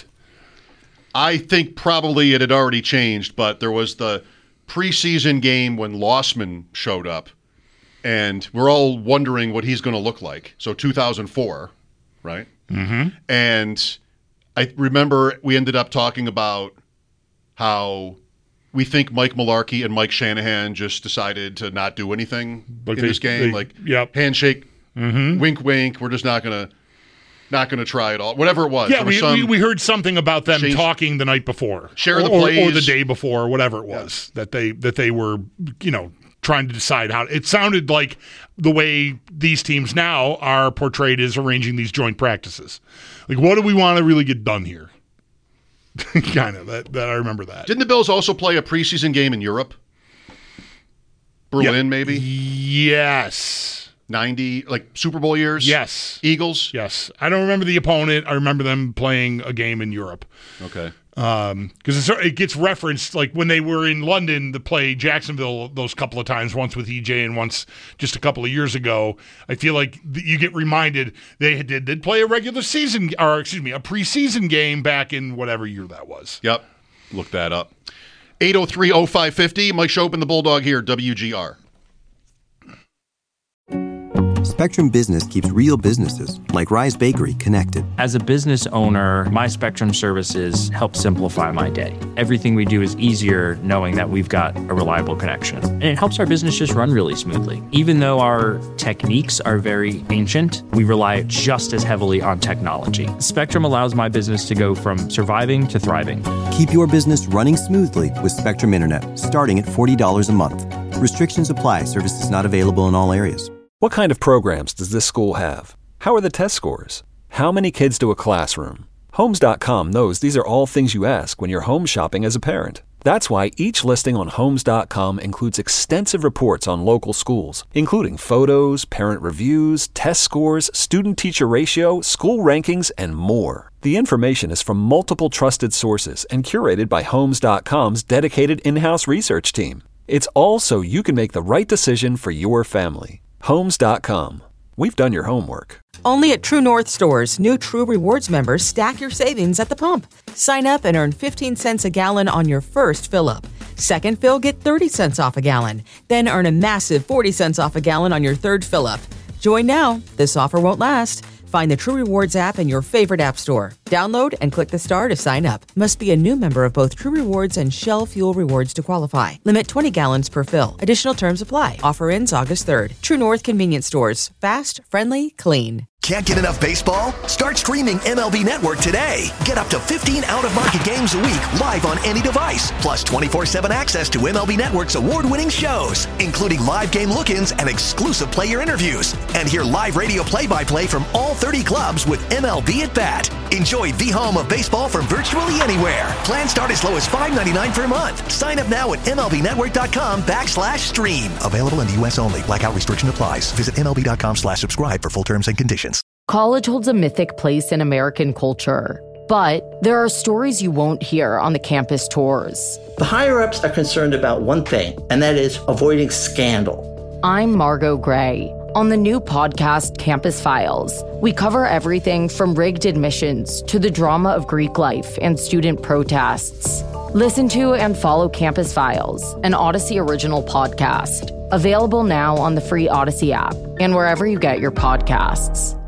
Speaker 9: I think probably it had already changed, but there was the preseason game when Lossman showed up, and we're all wondering what he's going to look like. So two thousand four, right?
Speaker 10: Mm-hmm.
Speaker 9: And I remember we ended up talking about how we think Mike Mularkey and Mike Shanahan just decided to not do anything
Speaker 10: Like
Speaker 9: in
Speaker 10: they-
Speaker 9: this game.
Speaker 10: they-
Speaker 9: like
Speaker 10: yep.
Speaker 9: handshake,
Speaker 10: Mm-hmm.
Speaker 9: wink, wink. We're just not going to not going to try it all. Whatever it was.
Speaker 10: Yeah,
Speaker 9: There was
Speaker 10: we,
Speaker 9: some-
Speaker 10: we, we heard something about them
Speaker 9: Change-
Speaker 10: talking the night before,
Speaker 9: Share the
Speaker 10: or, or- or
Speaker 9: plays.
Speaker 10: the day before, or whatever it was that they that they were, you know, trying to decide how. It sounded like the way these teams now are portrayed is arranging these joint practices. Like, what do we want to really get done here? kind of that, that I remember that.
Speaker 9: Didn't the Bills also play a preseason game in Europe? Berlin,
Speaker 10: Yeah.
Speaker 9: maybe?
Speaker 10: Yes.
Speaker 9: ninety, like Super Bowl years?
Speaker 10: Yes.
Speaker 9: Eagles?
Speaker 10: Yes. I don't remember the opponent. I remember them playing a game in Europe.
Speaker 9: Okay.
Speaker 10: Um, because it gets referenced, like when they were in London to play Jacksonville those couple of times, once with E J and once just a couple of years ago. I feel like th- you get reminded they did did play a regular season, or excuse me, a preseason game back in whatever year that was.
Speaker 9: Yep. Look that up. eight oh three oh five fifty. Mike Chopin, the Bulldog here, W G R.
Speaker 1: Spectrum Business keeps real businesses, like Rise Bakery, connected.
Speaker 2: As a business owner, my Spectrum services help simplify my day. Everything we do is easier knowing that we've got a reliable connection. And it helps our business just run really smoothly. Even though our techniques are very ancient, we rely just as heavily on technology. Spectrum allows my business to go from surviving to thriving.
Speaker 1: Keep your business running smoothly with Spectrum Internet, starting at forty dollars a month. Restrictions apply. Services not available in all areas.
Speaker 3: What kind of programs does this school have? How are the test scores? How many kids do a classroom? Homes dot com knows these are all things you ask when you're home shopping as a parent. That's why each listing on Homes dot com includes extensive reports on local schools, including photos, parent reviews, test scores, student-teacher ratio, school rankings, and more. The information is from multiple trusted sources and curated by Homes dot com's dedicated in-house research team. It's all so you can make the right decision for your family. Homes dot com. We've done your homework.
Speaker 4: Only at True North stores, new True Rewards members stack your savings at the pump. Sign up and earn fifteen cents a gallon on your first fill-up. Second fill, get thirty cents off a gallon. Then earn a massive forty cents off a gallon on your third fill-up. Join now. This offer won't last. Find the True Rewards app in your favorite app store. Download and click the star to sign up. Must be a new member of both True Rewards and Shell Fuel Rewards to qualify. Limit twenty gallons per fill. Additional terms apply. Offer ends August third. True North Convenience Stores. Fast, friendly, clean.
Speaker 20: Can't get enough baseball? Start streaming M L B Network today. Get up to fifteen out-of-market games a week live on any device, plus twenty-four seven access to M L B Network's award-winning shows, including live game look-ins and exclusive player interviews. And hear live radio play-by-play from all thirty clubs with M L B at Bat. Enjoy the home of baseball from virtually anywhere. Plans start as low as five ninety-nine per month. Sign up now at MLBnetwork.com backslash stream. Available in the U S only. Blackout restriction applies. Visit MLB.com slash subscribe for full terms and conditions.
Speaker 21: College holds a mythic place in American culture, but there are stories you won't hear on the campus tours.
Speaker 22: The higher-ups are concerned about one thing, and that is avoiding scandal.
Speaker 21: I'm Margot Gray. On the new podcast, Campus Files, we cover everything from rigged admissions to the drama of Greek life and student protests. Listen to and follow Campus Files, an Odyssey original podcast. Available now on the free Odyssey app and wherever you get your podcasts.